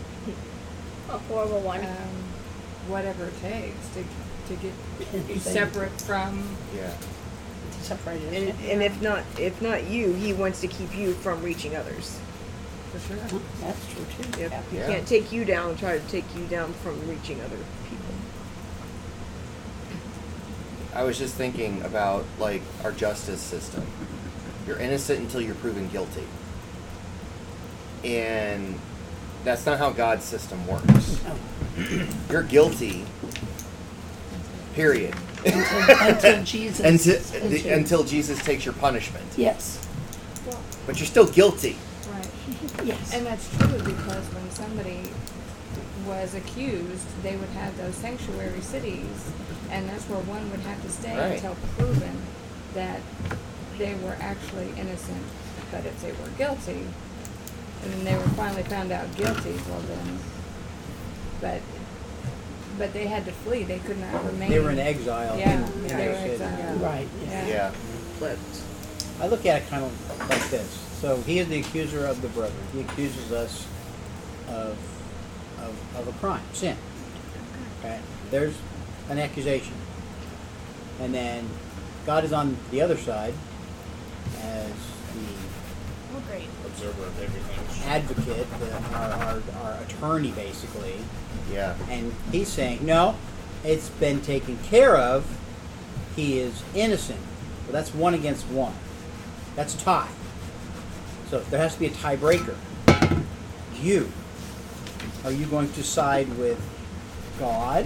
A horrible one. Um, whatever it takes to to get you Anything. separate from. Yeah. Separated. And, and if not, if not you, he wants to keep you from reaching others. For sure. Huh, that's true too. Yep. Yeah. He Yeah. can't take you down and try to take you down from reaching other people. I was just thinking about like our justice system. You're innocent until you're proven guilty. And that's not how God's system works. You're guilty, period. Until, until Jesus. until, the, until, until Jesus takes your punishment. Yes. But you're still guilty. Right. Yes. And that's true because when somebody was accused, they would have those sanctuary cities, and that's where one would have to stay Right. until proven that they were actually innocent. But if they were guilty, and then they were finally found out guilty, well then, but but they had to flee. They could not remain. They were in exile. Yeah, in, in they their were city. exiled. Right. Yeah. Yeah. But I look at it kind of like this. So he is the accuser of the brother. He accuses us of of, of a crime, sin. Okay? There's an accusation. And then God is on the other side as the Oh, great. Observer of everything. advocate, the, our, our, our attorney, basically. Yeah. And he's saying, no, it's been taken care of. He is innocent. Well, that's one against one. That's a tie. So there has to be a tiebreaker. You. Are you going to side with God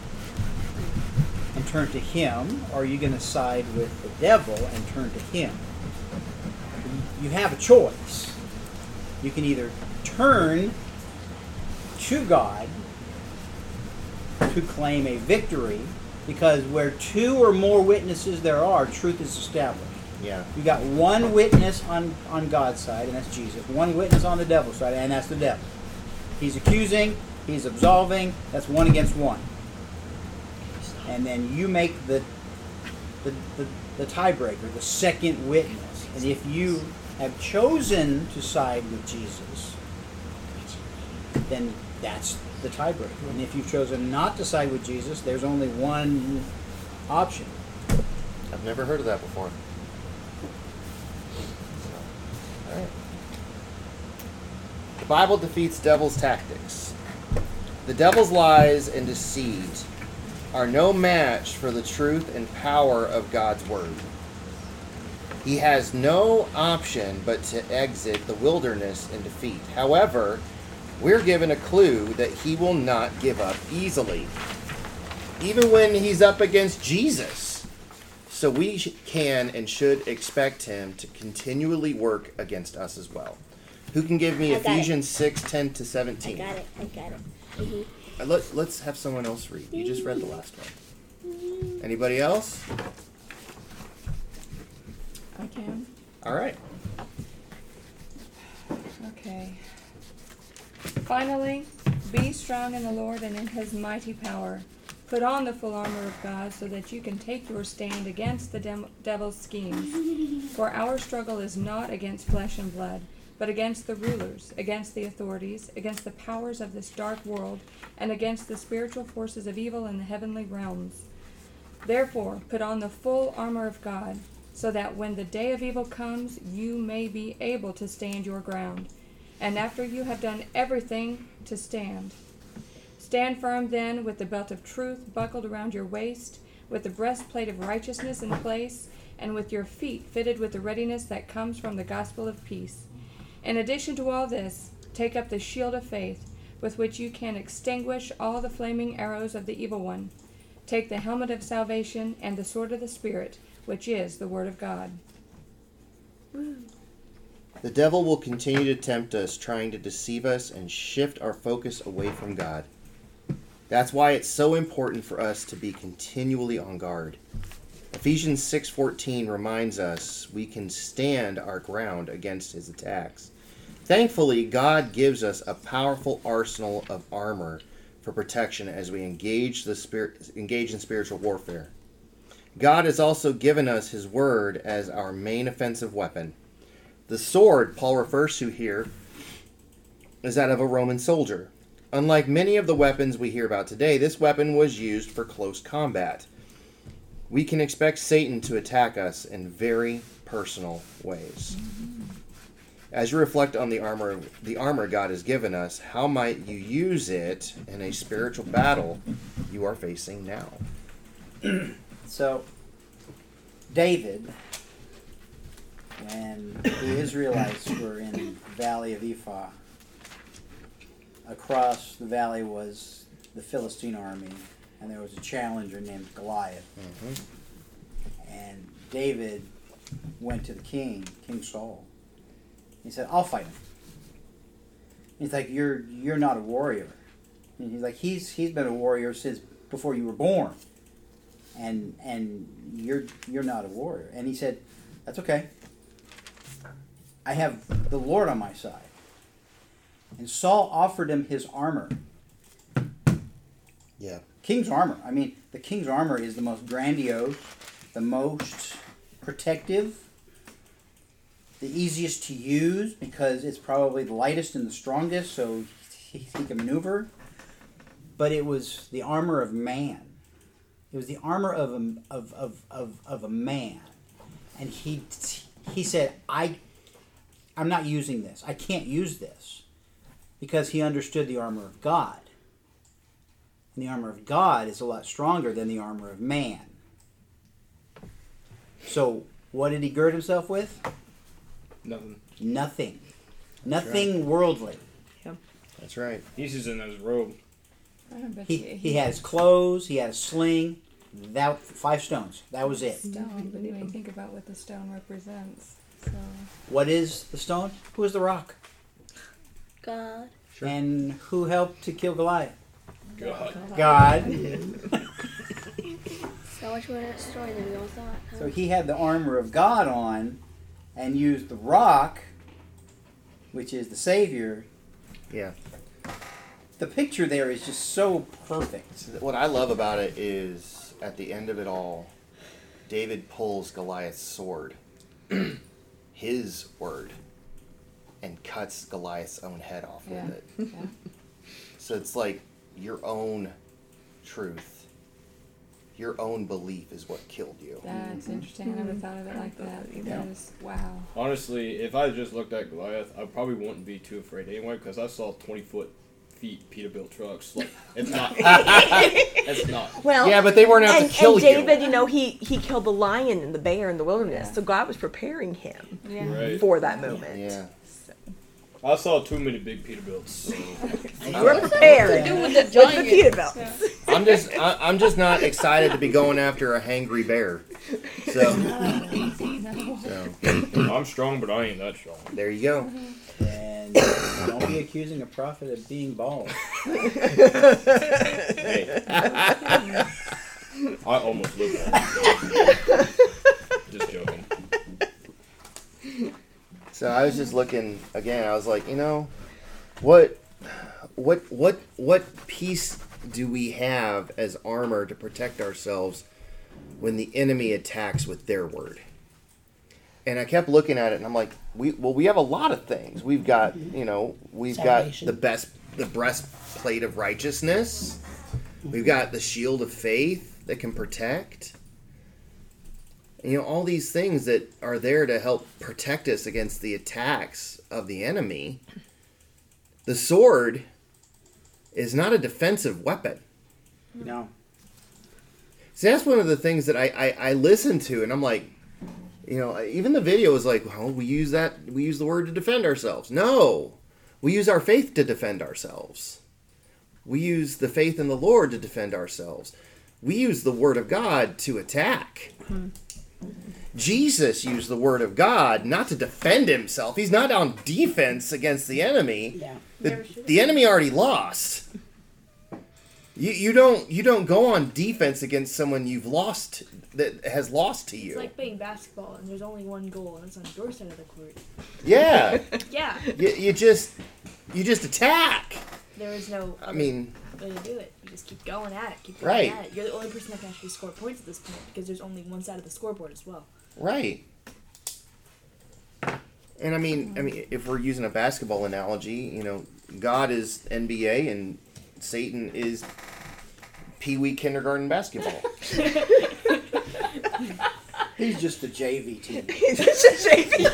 and turn to Him, or are you going to side with the devil and turn to Him? You have a choice. You can either turn to God to claim a victory, because where two or more witnesses there are, truth is established. Yeah. You got one witness on, on God's side, and that's Jesus. One witness on the devil's side, and that's the devil. He's accusing, he's absolving, that's one against one. And then you make the the, the, the tiebreaker, the second witness. And if you have chosen to side with Jesus, then that's the tiebreaker. And if you've chosen not to side with Jesus, there's only one option. I've never heard of that before. All right. The Bible defeats devil's tactics. The devil's lies and deceit are no match for the truth and power of God's word. He has no option but to exit the wilderness in defeat. However, we're given a clue that he will not give up easily, even when he's up against Jesus. So we can and should expect him to continually work against us as well. Who can give me I got Ephesians six, ten to seventeen? I got it. I got it. Mm-hmm. Uh, Let, let's have someone else read. You just read the last one. Anybody else? I can. All right. Okay. Finally, be strong in the Lord and in his mighty power. Put on the full armor of God so that you can take your stand against the dem- devil's schemes. For our struggle is not against flesh and blood, but against the rulers, against the authorities, against the powers of this dark world, and against the spiritual forces of evil in the heavenly realms. Therefore, put on the full armor of God, so that when the day of evil comes, you may be able to stand your ground. And after you have done everything, to stand. Stand firm then, with the belt of truth buckled around your waist, with the breastplate of righteousness in place, and with your feet fitted with the readiness that comes from the gospel of peace. In addition to all this, take up the shield of faith, with which you can extinguish all the flaming arrows of the evil one. Take the helmet of salvation and the sword of the Spirit, which is the Word of God. The devil will continue to tempt us, trying to deceive us and shift our focus away from God. That's why it's so important for us to be continually on guard. Ephesians six fourteen reminds us we can stand our ground against his attacks. Thankfully, God gives us a powerful arsenal of armor for protection as we engage the spirit, engage in spiritual warfare. God has also given us his word as our main offensive weapon. The sword Paul refers to here is that of a Roman soldier. Unlike many of the weapons we hear about today, this weapon was used for close combat. We can expect Satan to attack us in very personal ways. As you reflect on the armor, the armor God has given us, how might you use it in a spiritual battle you are facing now? So, David, when the Israelites were in the valley of Ephah, across the valley was the Philistine army, and there was a challenger named Goliath. Mm-hmm. And David went to the king, King Saul. He said, "I'll fight him." He's like, "You're you're not a warrior." And he's like, "He's he's been a warrior since before you were born, and and you're you're not a warrior." And he said, "That's okay. I have the Lord on my side." And Saul offered him his armor. Yeah. King's armor. I mean, the king's armor is the most grandiose, the most protective, the easiest to use because it's probably the lightest and the strongest, so he, he can maneuver. But it was the armor of man. It was the armor of a, of, of, of, of a man. And he he said, I, I'm not using this. I can't use this. Because he understood the armor of God. And the armor of God is a lot stronger than the armor of man. So, what did he gird himself with? Nothing. Nothing. Nothing right. worldly. Yeah. That's right. He's just in his robe. He, he had his clothes, he had a sling, that five stones. That was it. Stone, but even think about what the stone represents. So. What is the stone? Who is the rock? God. Sure. And who helped to kill Goliath? God. God. So much more to that story than we all thought. Huh? So he had the armor of God on and used the rock, which is the Savior. Yeah. The picture there is just so perfect. What I love about it is, at the end of it all, David pulls Goliath's sword, his word, and cuts Goliath's own head off yeah. with it. Yeah. So it's like your own truth, your own belief is what killed you. That's interesting. I never thought of it like that. Because, wow. Honestly, if I just looked at Goliath, I probably wouldn't be too afraid anyway, because I saw twenty foot feet Peterbilt trucks. Like, it's not. It's not. Well, yeah, but they weren't out and, to kill and you. David, you know, he he killed the lion and the bear in the wilderness, Yeah. so God was preparing him Yeah. Right. for that moment. Yeah. I saw too many big Peterbilts. So. You were prepared do with with the, the with the Peterbilt. Yeah. I'm just, I, I'm just not excited to be going after a hangry bear. So, so I'm strong, but I ain't that strong. there you go. And don't be accusing a prophet of being bald. Hey. I almost look like Just joking. So I was just looking again. I was like, you know, what, what, what, what piece do we have as armor to protect ourselves when the enemy attacks with their word? And I kept looking at it, and I'm like, we well, we have a lot of things. We've got, you know, we've Salvation. got the best, the breastplate of righteousness. We've got the shield of faith that can protect. You know, all these things that are there to help protect us against the attacks of the enemy. The sword is not a defensive weapon. No. See, that's one of the things that I, I, I listen to, and I'm like, you know, even the video is like, well, we use that, we use the word to defend ourselves. No, we use our faith to defend ourselves. We use the faith in the Lord to defend ourselves. We use the word of God to attack. Mm-hmm. Jesus used the word of God not to defend himself. He's not on defense against the enemy. Yeah. The, the enemy already lost. You you don't you don't go on defense against someone you've lost that has lost to you. It's like playing basketball and there's only one goal and it's on your side of the court. Yeah. Yeah. You, you just you just attack. There is no I mean, way to do it. You just keep going at it. Keep going Right. at it. You're the only person that can actually score points at this point because there's only one side of the scoreboard as well. right. And I mean, I mean, if we're using a basketball analogy, you know, God is N B A and Satan is Pee Wee kindergarten basketball. He's just a J V team. He's just a J V team.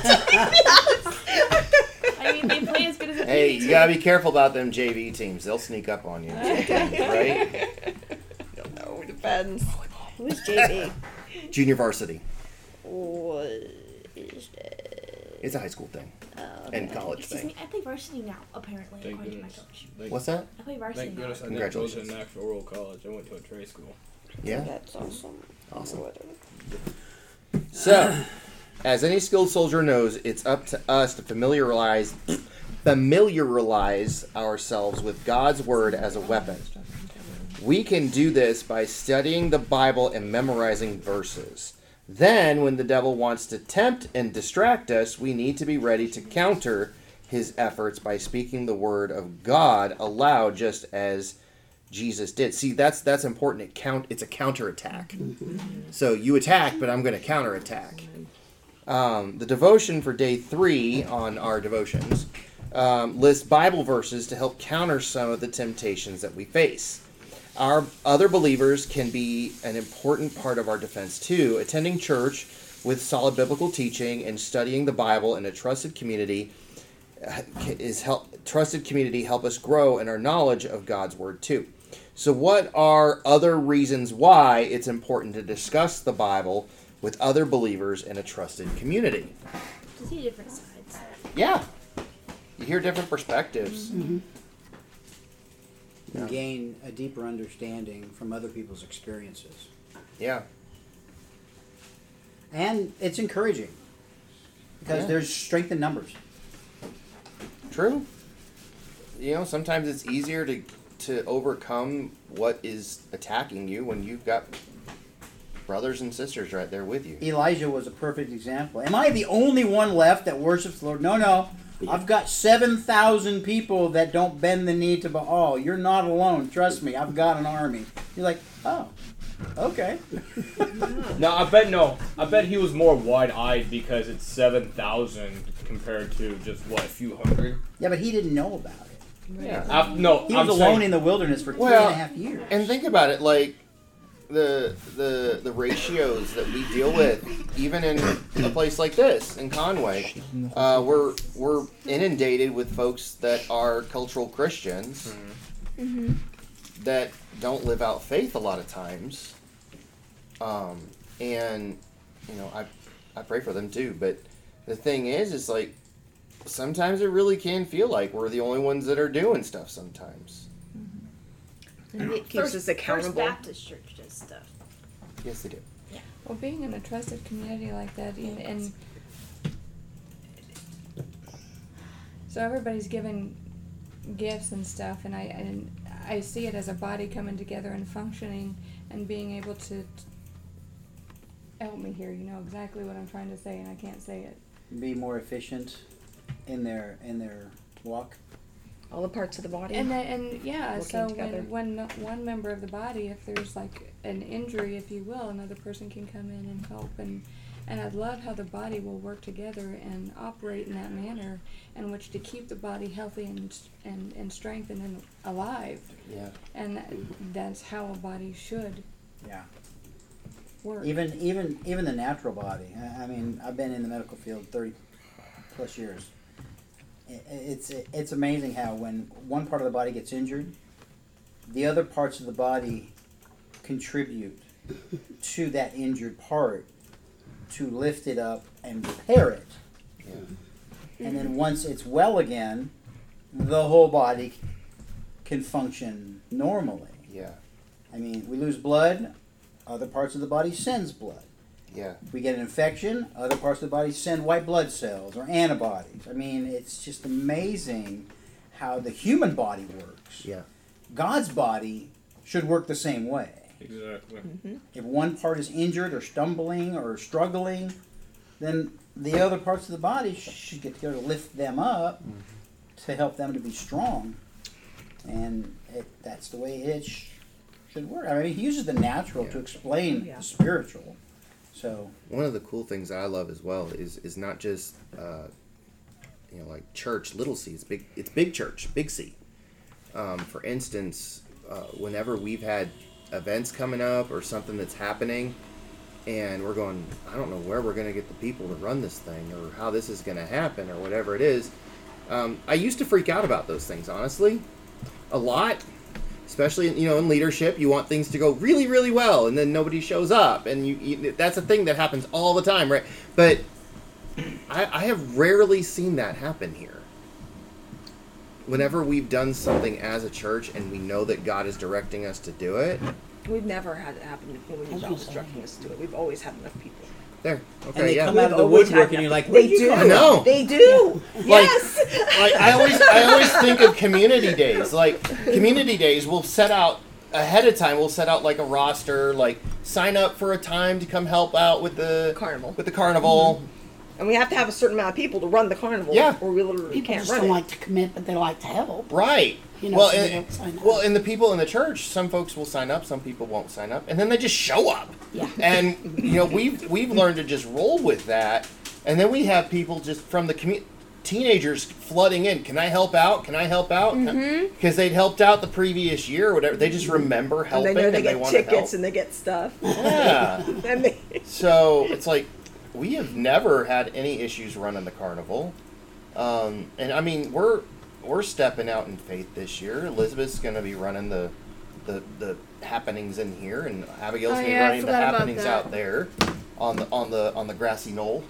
I mean, they play as good as a Hey, P you V gotta be careful about them J V teams. They'll sneak up on you, right? Don't know. It depends. Who's J V? Junior varsity. What is that? It's a high school thing. Oh, and college Excuse thing. me, I play varsity now, apparently, Thank according goodness. to my coach. Thank, What's that? I play varsity thank now. goodness I never was Congratulations. in actual rural college. I went to a trade school. Yeah. That's awesome. Awesome. Whatever. So, as any skilled soldier knows, it's up to us to familiarize familiarize ourselves with God's word as a weapon. We can do this by studying the Bible and memorizing verses. Then, when the devil wants to tempt and distract us, we need to be ready to counter his efforts by speaking the word of God aloud, just as Jesus did. See, that's that's important. It count. It's a counterattack. So you attack, but I'm going to counterattack. Um, the devotion for day three on our devotions um, lists Bible verses to help counter some of the temptations that we face. Our other believers can be an important part of our defense too. Attending church with solid biblical teaching and studying the Bible in a trusted community is help. Trusted community help us grow in our knowledge of God's word too. So, what are other reasons why it's important to discuss the Bible with other believers in a trusted community? To see different sides. Yeah, you hear different perspectives. Mm-hmm. Yeah. Gain a deeper understanding from other people's experiences. Yeah. And it's encouraging because Yeah. there's strength in numbers. True. You know, sometimes it's easier to to overcome what is attacking you when you've got brothers and sisters right there with you. Elijah was a perfect example. Am I the only one left that worships the Lord? No, no. I've got seven thousand people that don't bend the knee to Baal. You're not alone. Trust me. I've got an army. You're like, oh, okay. No, I bet no. I bet he was more wide-eyed because it's seven thousand compared to just, what, a few hundred? Yeah, but he didn't know about it. Yeah. I, no, He I'm was alone saying, in the wilderness for two Well, and a half years. And think about it, like the the the ratios that we deal with, even in a place like this in Conway, uh, we're we're inundated with folks that are cultural Christians Mm-hmm. that don't live out faith a lot of times, um, and you know I I pray for them too. But the thing is, is like sometimes it really can feel like we're the only ones that are doing stuff sometimes. And it keeps First, us accountable. First Baptist Church does stuff. Yes, they do. Well, being in a trusted community like that, and, and so everybody's given gifts and stuff, and I and I see it as a body coming together and functioning and being able to help me here. You know exactly what I'm trying to say, and I can't say it. Be more efficient in their in their walk. All the parts of the body. And then, and yeah, Working so together. when when one member of the body, if there's like an injury, if you will, another person can come in and help. And and I love how the body will work together and operate in that manner, in which to keep the body healthy and and and strengthened and alive. Yeah. And that's how a body should Yeah. work. Even even even the natural body. I I mean, I've been in the medical field thirty plus years. I- It's it's amazing how when one part of the body gets injured, the other parts of the body contribute to that injured part to lift it up and repair it. Yeah. And then once it's well again, the whole body can function normally. Yeah. I mean, we lose blood, other parts of the body sends blood. Yeah. We get an infection, other parts of the body send white blood cells or antibodies. I mean, it's just amazing how the human body works. Yeah. God's body should work the same way. Exactly. Mm-hmm. If one part is injured or stumbling or struggling, then the other parts of the body should get together to lift them up to help them to be strong. And it, that's the way it sh- should work. I mean, he uses the natural to explain Yeah. the spiritual. So One of the cool things I love as well is is not just uh, you know like church, little C. It's big. It's big church, big C. Um, for instance, uh, whenever we've had events coming up or something that's happening, and we're going, I don't know where we're going to get the people to run this thing or how this is going to happen or whatever it is. Um, I used to freak out about those things, honestly, a lot. Especially, you know, in leadership, you want things to go really, really well, and then nobody shows up, and you, you that's a thing that happens all the time, right? But I, I have rarely seen that happen here. Whenever we've done something as a church and we know that God is directing us to do it, We've never had it happen when God was instructing us to do it. We've always had enough people. there. Okay, and they yeah. come out of the We've always woodwork had and you're like, they where'd you do. come I know. They do. Like, Yes. like I always, I always think of community days. Like community days, we'll set out ahead of time. We'll set out like a roster, like sign up for a time to come help out with the Carnival. With the carnival. Mm-hmm. And we have to have a certain amount of people to run the carnival. Yeah. Or we literally People can't just run don't it. like to commit, but they like to help. Right. You know, well, so they and, don't sign up. well, and the people in the church, some folks will sign up, some people won't sign up, and then they just show up. Yeah. And you know, we've we've learned to just roll with that, and then we have people just from the community, teenagers flooding in. Can I help out? Can I help out? Because Mm-hmm. they'd helped out the previous year or whatever. They just remember And helping, they know they and they get want to help. tickets and they get stuff. Yeah. And they, So it's like we have never had any issues running the carnival, um, and I mean we're we're stepping out in faith this year. Elizabeth's going to be running the, the the happenings in here, and Abigail's Oh, going to be yeah, I running the forgot about happenings that. out there on the on the on the grassy knoll.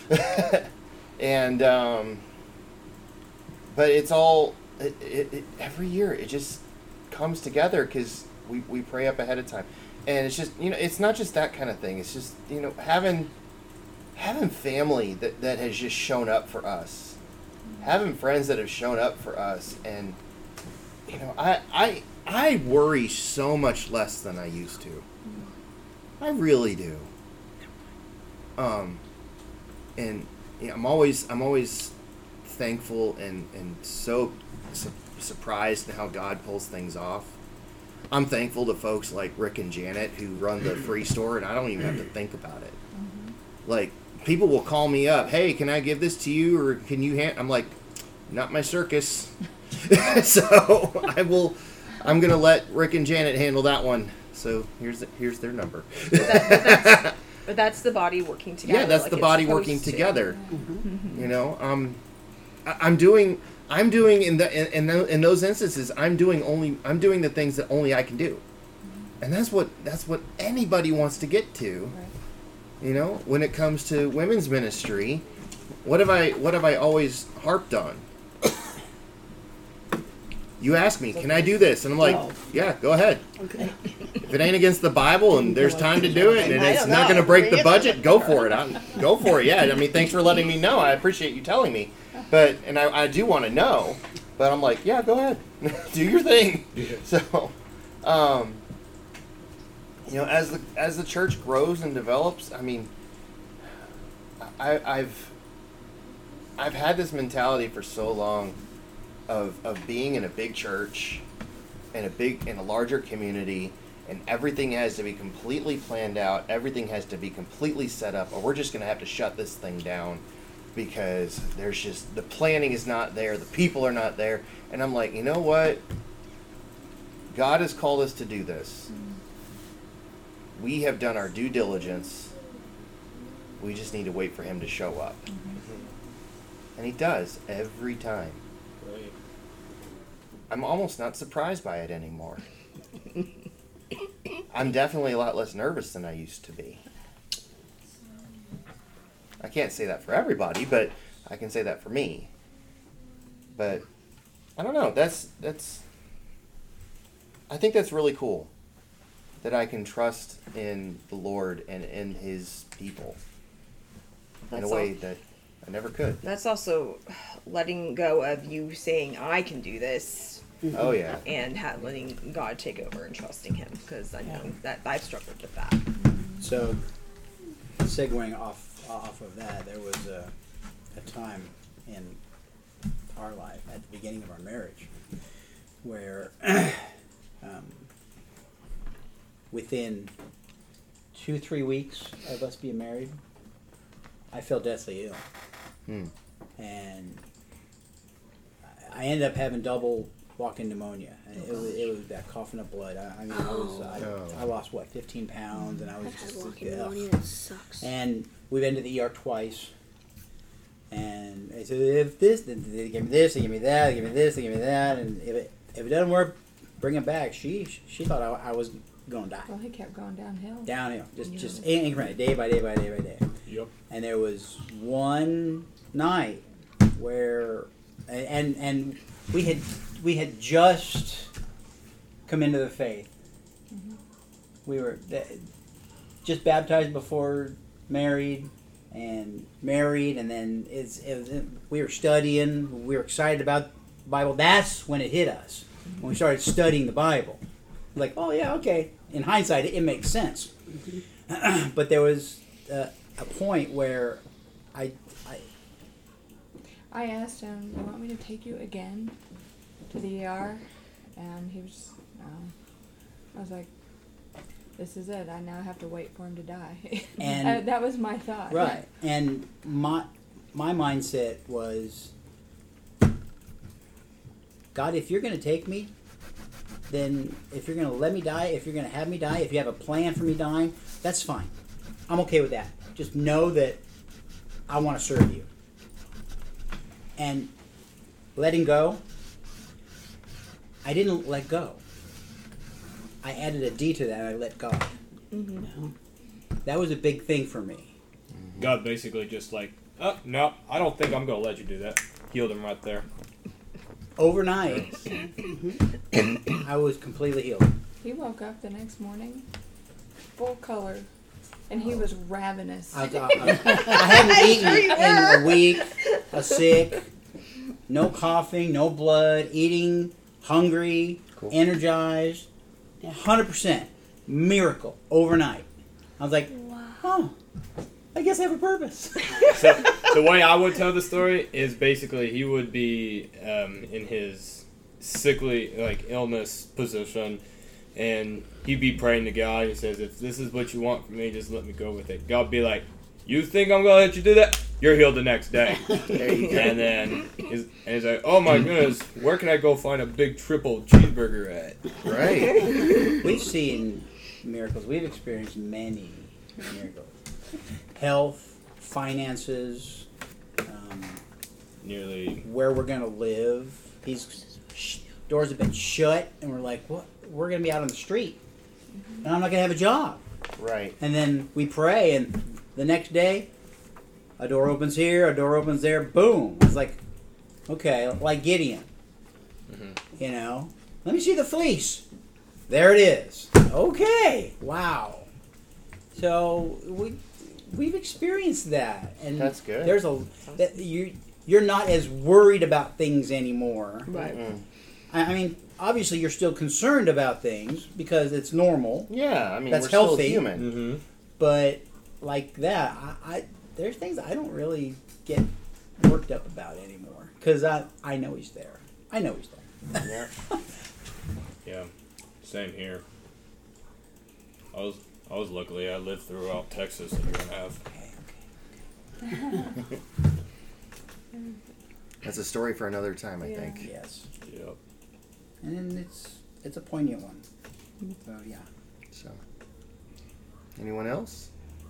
And um, but it's all it, it, it, every year it just comes together because we, we pray up ahead of time, and it's just, you know, it's not just that kind of thing. It's just, you know, having having family that, that has just shown up for us, having friends that have shown up for us, and you know, I I I worry so much less than I used to. I really do. Um, and you know, I'm always I'm always thankful and and so su- surprised at how God pulls things off. I'm thankful to folks like Rick and Janet who run the free store, and I don't even have to think about it. Like, people will call me up, hey, can I give this to you, or can you hand? I'm like, not my circus. So I will. I'm gonna let Rick and Janet handle that one. So here's the, here's their number. but, that, but, that's, but that's the body working together. Yeah, that's like the it's body supposed working to. together. You know, um, I, I'm doing, I'm doing in the in, in, tho- in those instances, I'm doing only, I'm doing the things that only I can do, and that's what that's what anybody wants to get to. You know, when it comes to women's ministry, what have I what have I always harped on? You ask me, can I do this? And I'm like, No. yeah, go ahead. Okay. If it ain't against the Bible and there's time to do it and I it's don't not know. going to break the Bring it. budget, go for it. I'm, go for it. Yeah. I mean, thanks for letting me know. I appreciate you telling me. But and I, I do want to know. But I'm like, yeah, go ahead, do your thing. So, um, you know, as the as the church grows and develops, I mean, I, I've I've had this mentality for so long of of being in a big church, in a big in a larger community, and everything has to be completely planned out, everything has to be completely set up, or we're just going to have to shut this thing down because there's just the planning is not there, the people are not there. And I'm like, you know what, God has called us to do this. We have done our due diligence. We just need to wait for him to show up. And he does every time. Right. I'm almost not surprised by it anymore. I'm definitely a lot less nervous than I used to be. I can't say that for everybody, but I can say that for me. But I don't know. That's that's. I think that's really cool. That I can trust in the Lord and in His people in a That's way all. that I never could. That's also letting go of you saying, I can do this. Oh yeah. And ha- letting God take over and trusting Him. Because I know Yeah. that I've struggled with that. So, segueing off off of that, there was a, a time in our life at the beginning of our marriage where um, within two three weeks of us being married, I fell deathly ill, Hmm. and I ended up having double walk-in pneumonia. And it was it was that coughing up blood. I, I mean, I was I, Oh. I lost what fifteen pounds, and I was I've had just walking ugh. pneumonia. It sucks. And we've been to the E R twice. And they said, if this, then they give me this, they give me that, they give me this, they give me that, and if it if it doesn't work, bring it back. She she thought I, I was gonna die. Well, he kept going downhill. Downhill, just Yeah. just increment, day by day by day by day. Yep. And there was one night where, and and we had we had just come into the faith. Mhm. We were just baptized before married, and married, and then it's it was, we were studying. We were excited about the Bible. That's when it hit us when we started studying the Bible. Like, oh yeah, okay. In hindsight, it, it makes sense. But there was uh, a point where I, I I asked him, "You want me to take you again to the E R?" And he was, um, I was like, "This is it. I now have to wait for him to die." And- Uh, that was my thought. right, and my my mindset was, God, if you're going to take me, then if you're going to let me die, if you're going to have me die, if you have a plan for me dying, that's fine. I'm okay with that. Just know that I want to serve you. And letting go, I didn't let go. I added a D to that. I let God. Mm-hmm. That was a big thing for me. God basically just like, oh, no, I don't think I'm going to let you do that. Healed him right there. Overnight, I was completely healed. He woke up the next morning, full color, and he was ravenous. I, I, I hadn't eaten in a week. I was sick. No coughing, no blood. Eating, hungry, Cool. energized. one hundred percent miracle overnight. I was like, oh, I guess I have a purpose. So the way I would tell the story is basically he would be um, in his sickly, like, illness position, and he'd be praying to God. He says, if this is what you want from me, just let me go with it. God be like, you think I'm going to let you do that? You're healed the next day. There you go. And then he's, and he's like, oh my goodness, where can I go find a big triple cheeseburger at? Right. We've seen miracles. We've experienced many miracles. Health, finances, um, Nearly. where we're going to live. These sh- doors have been shut, and we're like, what? We're going to be out on the street, and I'm not going to have a job. Right. And then we pray, and the next day, a door opens here, a door opens there, boom. It's like, okay, like Gideon. Mhm. You know, let me see the fleece. There it is. Okay, wow. So we we've experienced that, and That's good. There's a that you you're not as worried about things anymore. Right. Mm. I, I mean, obviously you're still concerned about things because it's normal, Yeah, I mean, That's we're still healthy. human. Mm-hmm. but like that, I, I there's things I don't really get worked up about anymore because I I know he's there. I know he's there. Yeah. Yeah, same here. I was, I was luckily I lived throughout Texas a year and a half. Okay, okay. That's a story for another time, I Yeah. think. Yes, Yep. and it's it's a poignant one. So yeah. So, anyone else?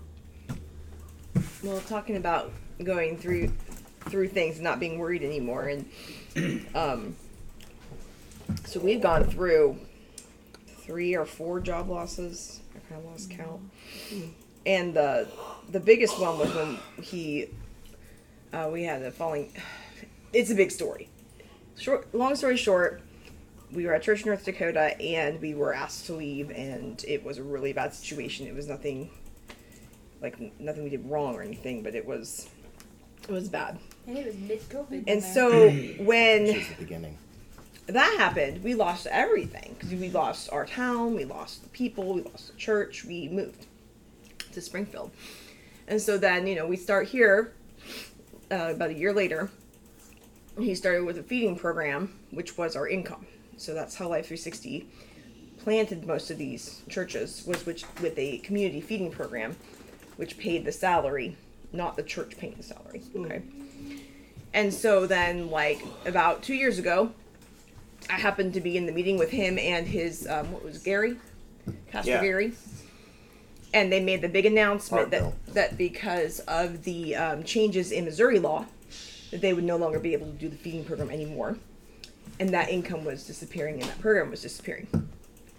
Well, talking about going through through things and not being worried anymore, and um, so we've gone through three or four job losses. I kind of lost count. And the the biggest one was when he uh, we had a falling. It's a big story. Short, long story short, we were at church in North Dakota, and we were asked to leave, and it was a really bad situation. It was nothing. Like, nothing we did wrong or anything, but it was it was bad. And it was mid-COVID. And so when Which is the beginning. that happened, we lost everything. Because we lost our town, we lost the people, we lost the church, we moved to Springfield. And so then, you know, we start here uh, about a year later. He started with a feeding program, which was our income. So that's how Life three sixty planted most of these churches, was which with a community feeding program, which paid the salary, not the church paying the salary. Okay. And so then, like, about two years ago, I happened to be in the meeting with him and his, um, what was it, Gary? Pastor Yeah. Gary. And they made the big announcement that, Hartville. that because of the um, changes in Missouri law, that they would no longer be able to do the feeding program anymore. And that income was disappearing and that program was disappearing.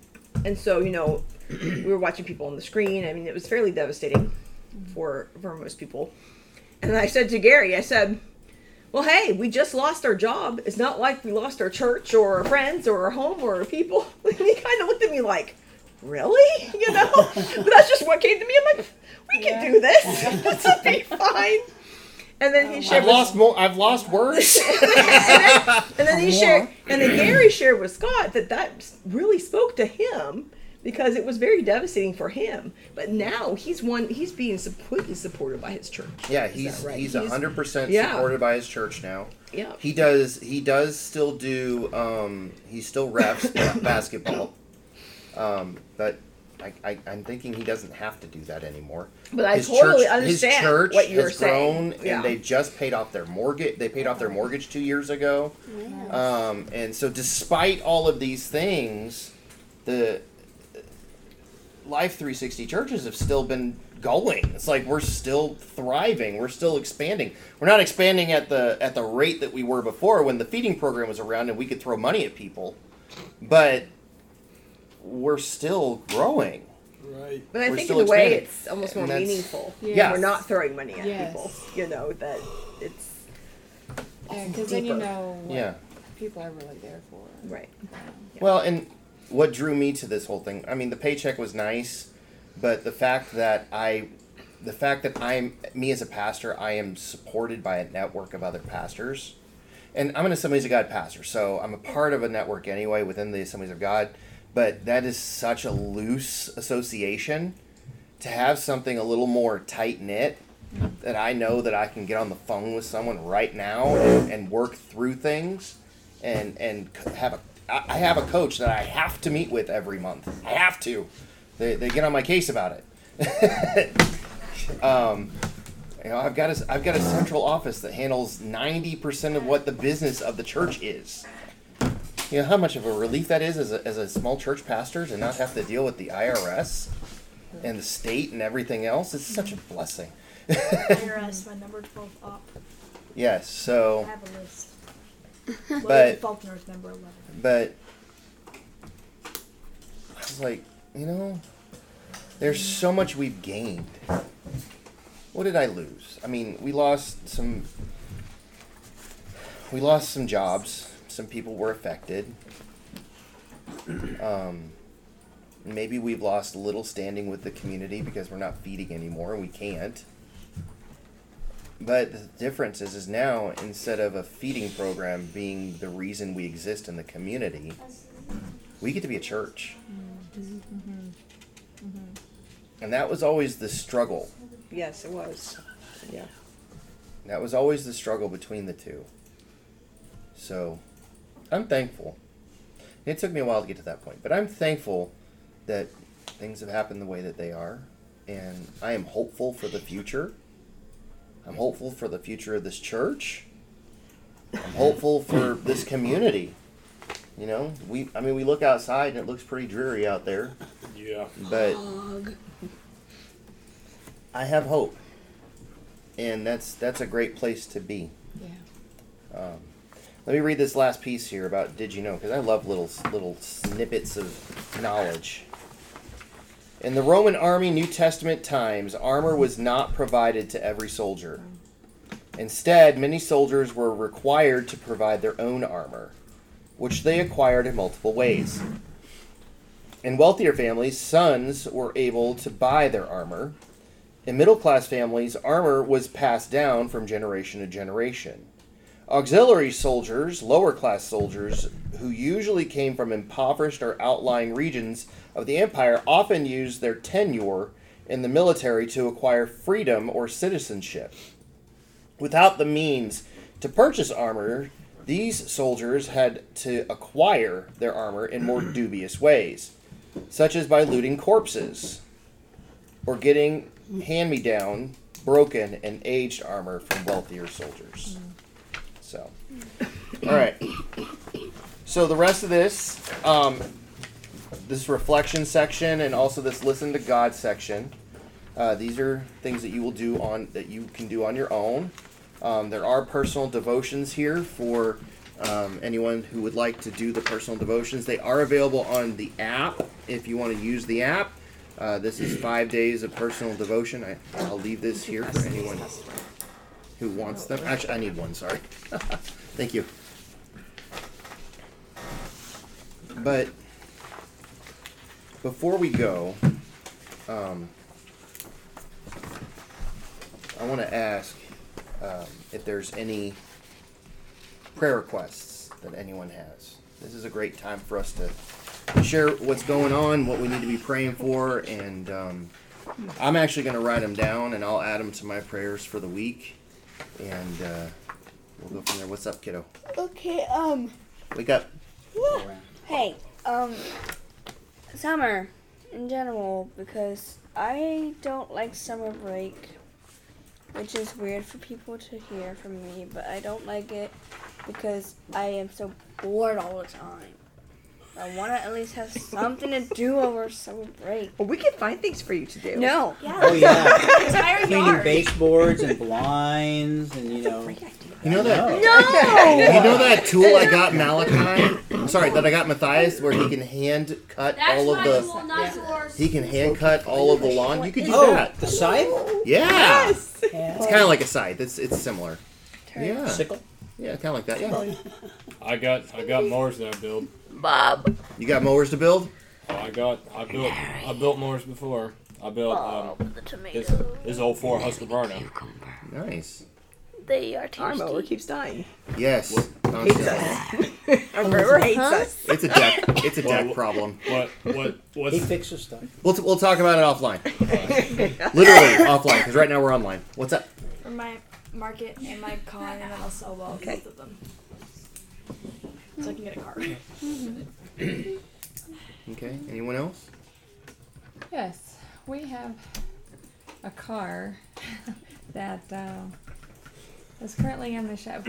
And so, you know, we were watching people on the screen. I mean, it was fairly devastating for for most people. And I said to Gary, I said, well, hey, we just lost our job. It's not like we lost our church or our friends or our home or our people. And he kind of looked at me like, really? You know? But that's just what came to me. I'm like, we can do this. This will be fine. And then he shared I've lost more. I've lost words. and, then, and then he shared, and then Gary shared with Scott that that really spoke to him because it was very devastating for him. But now he's one. He's being completely supported by his church. Yeah, Is he's that right? he's a hundred percent yeah. supported by his church now. Yeah. He does. He does still do. Um, he still refs basketball. Um, but I, I, I'm thinking he doesn't have to do that anymore. But I his totally church, understand his church what you're has grown, saying. Yeah. and they just paid off their mortgage. They paid off their mortgage two years ago. Um, and so, despite all of these things, the Life three sixty churches have still been going. It's like we're still thriving. We're still expanding. We're not expanding at the at the rate that we were before when the feeding program was around and we could throw money at people, but we're still growing. Right. But I We're think in still a way expanding. it's almost more And that's- meaningful. Yeah. We're not throwing money at Yes. people. You know, that it's Yeah, because then you deeper. know what Yeah. people are really there for. Right. Well, and what drew me to this whole thing, I mean, the paycheck was nice, but the fact that I, the fact that I'm, me as a pastor, I am supported by a network of other pastors. And I'm an Assemblies of God pastor, so I'm a part of a network anyway within the Assemblies of God, but that is such a loose association. To have something a little more tight-knit, that I know that I can get on the phone with someone right now and, and work through things, and and have a I have a coach that I have to meet with every month. I have to. They, they get on my case about it. um, you know, I've got a, I've got a central office that handles ninety percent of what the business of the church is. You know how much of a relief that is as a, as a small church pastor to not have to deal with the I R S and the state and everything else? It's such a blessing. I R S, my number twelve up. Yes, so... I have a list. But- William Faulkner's number eleven. But I was like, you know, there's so much we've gained. What did I lose? I mean, we lost some. We lost some jobs. Some people were affected. Um, maybe we've lost a little standing with the community because we're not feeding anymore and we can't. But the difference is, is now, instead of a feeding program being the reason we exist in the community, we get to be a church. And that was always the struggle. Yes, it was. Yeah. That was always the struggle between the two. So, I'm thankful. It took me a while to get to that point, but I'm thankful that things have happened the way that they are, and I am hopeful for the future. I'm hopeful for the future of this church. I'm hopeful for this community. You know, we I mean we look outside and it looks pretty dreary out there. Yeah. But I have hope. And that's that's a great place to be. Yeah. Um, let me read this last piece here about did you know, because I love little little snippets of knowledge. In the Roman army New Testament times, armor was not provided to every soldier. Instead, many soldiers were required to provide their own armor, which they acquired in multiple ways. In wealthier families, sons were able to buy their armor. In middle-class families, armor was passed down from generation to generation. Auxiliary soldiers, lower-class soldiers, who usually came from impoverished or outlying regions of the empire, often used their tenure in the military to acquire freedom or citizenship. Without the means to purchase armor, these soldiers had to acquire their armor in more dubious ways, such as by looting corpses or getting hand-me-down, broken, and aged armor from wealthier soldiers. So, all right. So the rest of this, um, this reflection section, and also this listen to God section, uh, these are things that you will do on that you can do on your own. Um, there are personal devotions here for Um, anyone who would like to do the personal devotions, they are available on the app if you want to use the app. Uh, this is five days of personal devotion. I, I'll leave this here for anyone who wants them. Actually, I need one, sorry. Thank you. But before we go, um, I want to ask um, if there's any prayer requests that anyone has. This is a great time for us to share what's going on, what we need to be praying for, and um, I'm actually going to write them down, and I'll add them to my prayers for the week, and uh, we'll go from there. What's up, kiddo? Okay, um, Wake up. hey, um, summer in general, because I don't like summer break, which is weird for people to hear from me, but I don't like it because I am so bored all the time. I want to at least have something to do over summer break. Well, we can find things for you to do. No. Yeah. Oh yeah, Entire cleaning yard. baseboards and blinds, and you know. You know that? No! You know that tool I got Malachi? I'm sorry, that I got Matthias, where he can hand cut That's all of my the. tool, not yours. He can hand cut all of the lawn. You could do Oh, that. the scythe? Yeah. Yes. It's kind of like a scythe. It's it's similar. Yeah. Sickle? Yeah, kind of like that. Yeah. I got I got mowers that I build. Bob. You got mowers to build? Oh, I got I built I built mowers before. I built um The this tomato. this old four Husqvarna. Nice. They are Our mower tasty. keeps dying. Yes. Hates Constantly. us. Our mower hates us. It's a deck. It's a deck Well, problem. What what He what's fixes stuff. We'll, t- we'll talk about it offline. Literally offline, because right now we're online. What's up? For my market and my car, and then I'll sell well Okay. both of them. So I can get a car. Okay. Anyone else? Yes, we have a car that uh, is currently in the shop.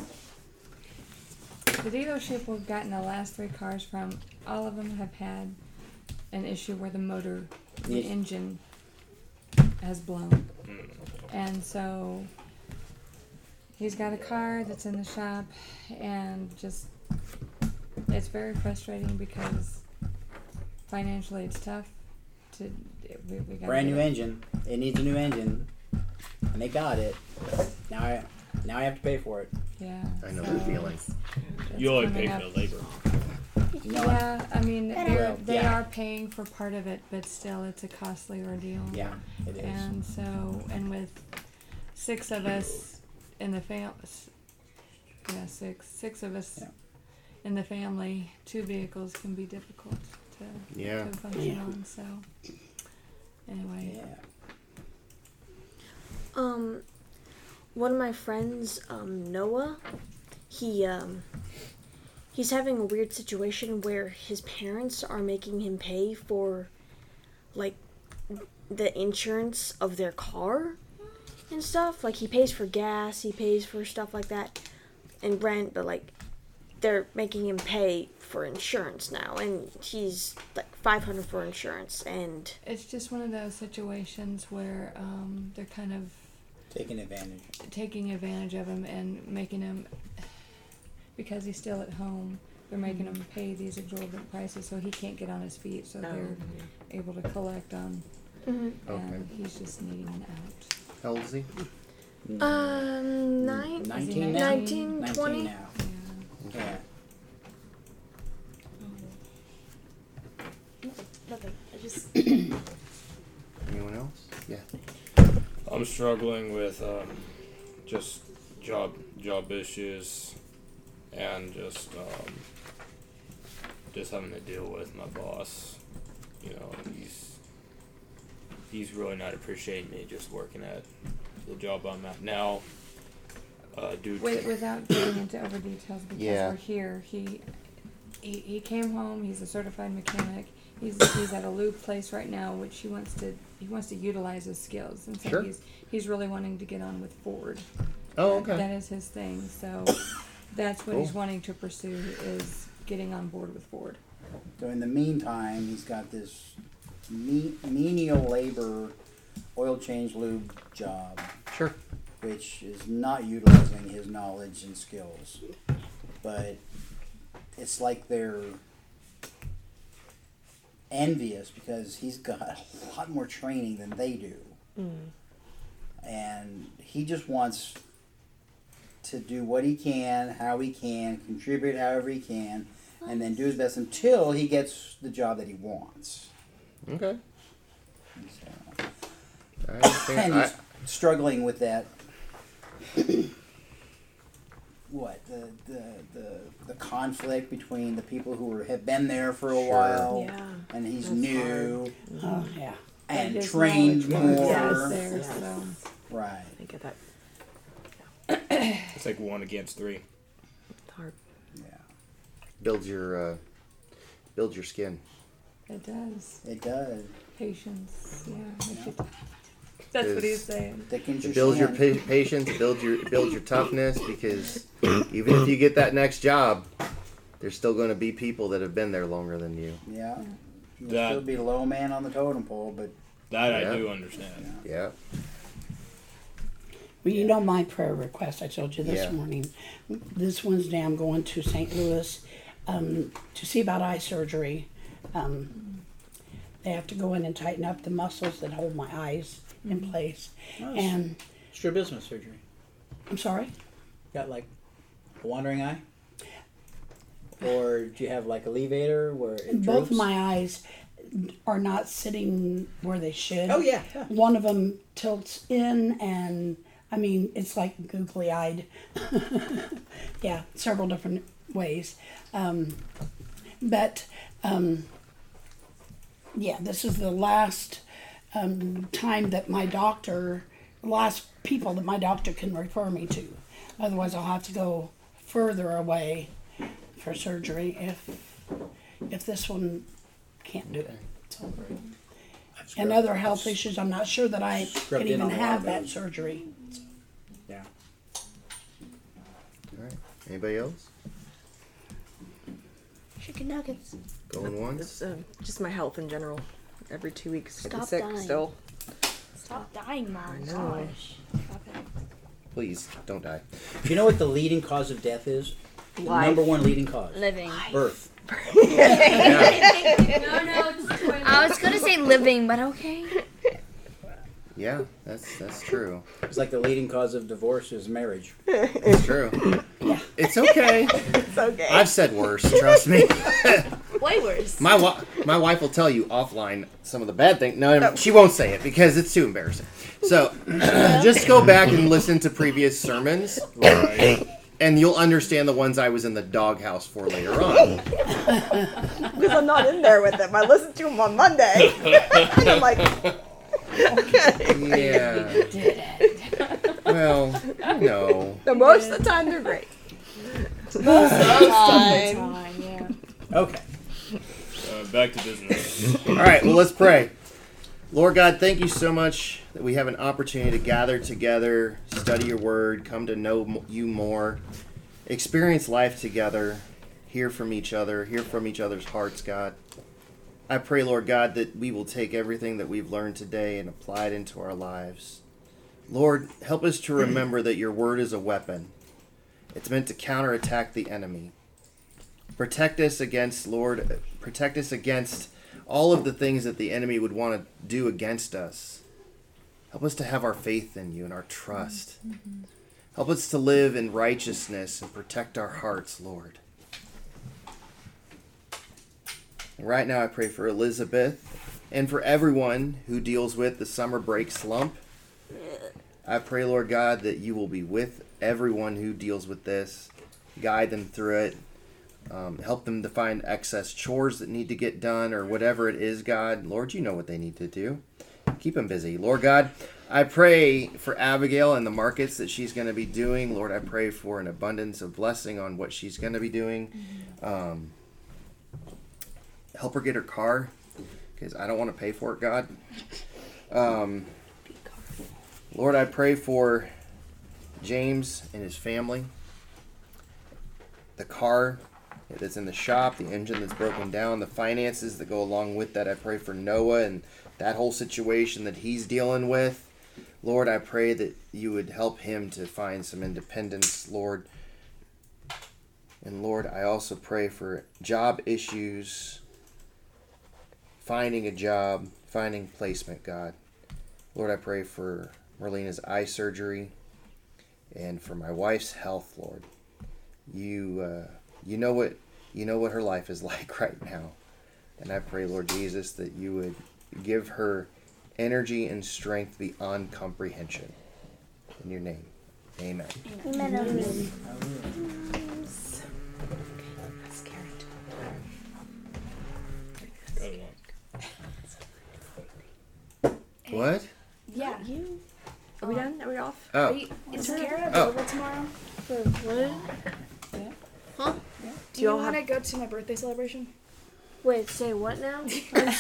The dealership we've gotten the last three cars from, all of them have had an issue where the motor, the Yes. engine has blown. And so he's got a car that's in the shop, and just, it's very frustrating because financially it's tough to, we, we gotta Brand get new it. engine. It needs a new engine, and they got it. Now I now I have to pay for it. Yeah. I know so the feeling. it's- it's you only coming pay up. for the labor. You know, Yeah, I mean, they're, Well, they yeah. are paying for part of it, but still, it's a costly ordeal. Yeah, it is. And so, and with six of us in the fam, yeah, six, six of us Yeah. in the family, two vehicles can be difficult to, Yeah. to function Yeah. on. So, anyway, Yeah. Um, one of my friends, um, Noah, he, um, he's having a weird situation where his parents are making him pay for, like, the insurance of their car and stuff. Like, he pays for gas, he pays for stuff like that, and rent, but, like, they're making him pay for insurance now, and he's, like, five hundred dollars for insurance, and... it's just one of those situations where um, they're kind of Taking advantage. taking advantage of him and making him, because he's still at home, they're making him pay these exorbitant prices so he can't get on his feet, so they're able to collect on, Mhm. and he's just needing an out. How old is he? Um, nine, Nineteen now. nineteen, twenty. now. Yeah. Nothing. I just. Anyone else? Yeah. I'm struggling with um, just job job issues and just um, just having to deal with my boss. You know, he's he's really not appreciating me just working at the job I'm at now. Uh, due With, to without getting into over details, because Yeah. we're here, he, he he came home. He's a certified mechanic. He's he's at a lube place right now, which he wants to he wants to utilize his skills, and so Sure. he's he's really wanting to get on with Ford. Oh, That- okay. That is his thing. So that's what he's Cool. wanting to pursue, is getting on board with Ford. So in the meantime, he's got this me- menial labor oil change lube job, Sure. which is not utilizing his knowledge and skills. but it's like they're envious because he's got a lot more training than they do. Mm. And he just wants to do what he can, how he can, contribute however he can, and then do his best until he gets the job that he wants. Okay. So, I understand. and he's I- struggling with that. What the, the the the conflict between the people who are, have been there for a Sure. while, Yeah, and he's that's new Oh, yeah. and His trained knowledge more. was there, Yes. so. Right. I get that. It's like one against three. It's hard. Yeah. builds your uh, builds your skin. It does. It does. Patience. Yeah. makes Yeah. you- That's what Is- he's saying. Thickens your It builds your skin. pa- patience, it builds your it builds your toughness, because even if you get that next job, there's still going to be people that have been there longer than you. Yeah. You'll That- still be the low man on the totem pole, but That Yeah. I do understand. Yeah. Well, you know my prayer request I told you this Yeah. morning. This Wednesday I'm going to Saint Louis um, to see about eye surgery. Um, they have to go in and tighten up the muscles that hold my eyes in place. Nice. And strabismus surgery. I'm sorry? Got like a wandering eye? Or do you have like a levator where it Both droops? of my eyes are not sitting where they should. Oh, yeah, yeah. One of them tilts in, and I mean, it's like googly eyed. Yeah, several different ways. Um, but um, yeah, this is the last um, time that my doctor, last people that my doctor can refer me to. Otherwise, I'll have to go further away for surgery if if this one can't do it. So, and other health issues, I'm not sure that I Scrubbed can in even on a lot have of that those. surgery. Yeah. All right. Anybody else? Chicken nuggets. Going once? It's, uh, just my health in general. Every two weeks, getting Stop sick dying. still. Stop dying, Mom. I know. Gosh. Stop it. Please don't die. Do you know what the leading cause of death is? The Life. number one leading cause. Living. Birth. Yeah. No, no, it's toilet. I was gonna say living, but okay. Yeah, that's that's true. It's like the leading cause of divorce is marriage. It's true. It's okay. It's okay. I've said worse. Trust me. Way worse. My wa- my wife will tell you offline some of the bad things. No, she won't say it because it's too embarrassing. So just go back and listen to previous sermons, and you'll understand the ones I was in the doghouse for later on. Because I'm not in there with them. I listened to them on Monday. And I'm like, okay. Yeah. Well, no. So most of the time, they're great. Most of the Most of the time. time, yeah. Okay. Uh, back to business. All right, well, let's pray. Lord God, thank you so much that we have an opportunity to gather together, study your word, come to know m- you more, experience life together, hear from each other, hear from each other's hearts, God. I pray, Lord God, that we will take everything that we've learned today and apply it into our lives. Lord, help us to remember that your word is a weapon. It's meant to counterattack the enemy. Protect us against, Lord, protect us against all of the things that the enemy would want to do against us. Help us to have our faith in you and our trust. Help us to live in righteousness and protect our hearts, Lord. And right now I pray for Elizabeth and for everyone who deals with the summer break slump. I pray, Lord God, that you will be with everyone who deals with this. Guide them through it. Um, help them to find excess chores that need to get done or whatever it is, God. Lord, you know what they need to do. Keep them busy. Lord God, I pray for Abigail and the markets that she's going to be doing. Lord, I pray for an abundance of blessing on what she's going to be doing. Um, help her get her car, because I don't want to pay for it, God. Um, Lord, I pray for James and his family. The car that's in the shop, the engine that's broken down, the finances that go along with that. I pray for Noah and that whole situation that he's dealing with. Lord, I pray that you would help him to find some independence, Lord. And Lord, I also pray for job issues, finding a job, finding placement, God. Lord, I pray for Merlina's eye surgery and for my wife's health, Lord. You uh, you know what you know what her life is like right now. And I pray, Lord Jesus, that you would give her energy and strength beyond comprehension. In your name, amen. Amen. Amen. What? Yeah. You. Are we done? Are we off? Oh. Are you, is Kara Oh. available tomorrow? For what? Huh? Do you want to go to my birthday celebration? Wait, say what now?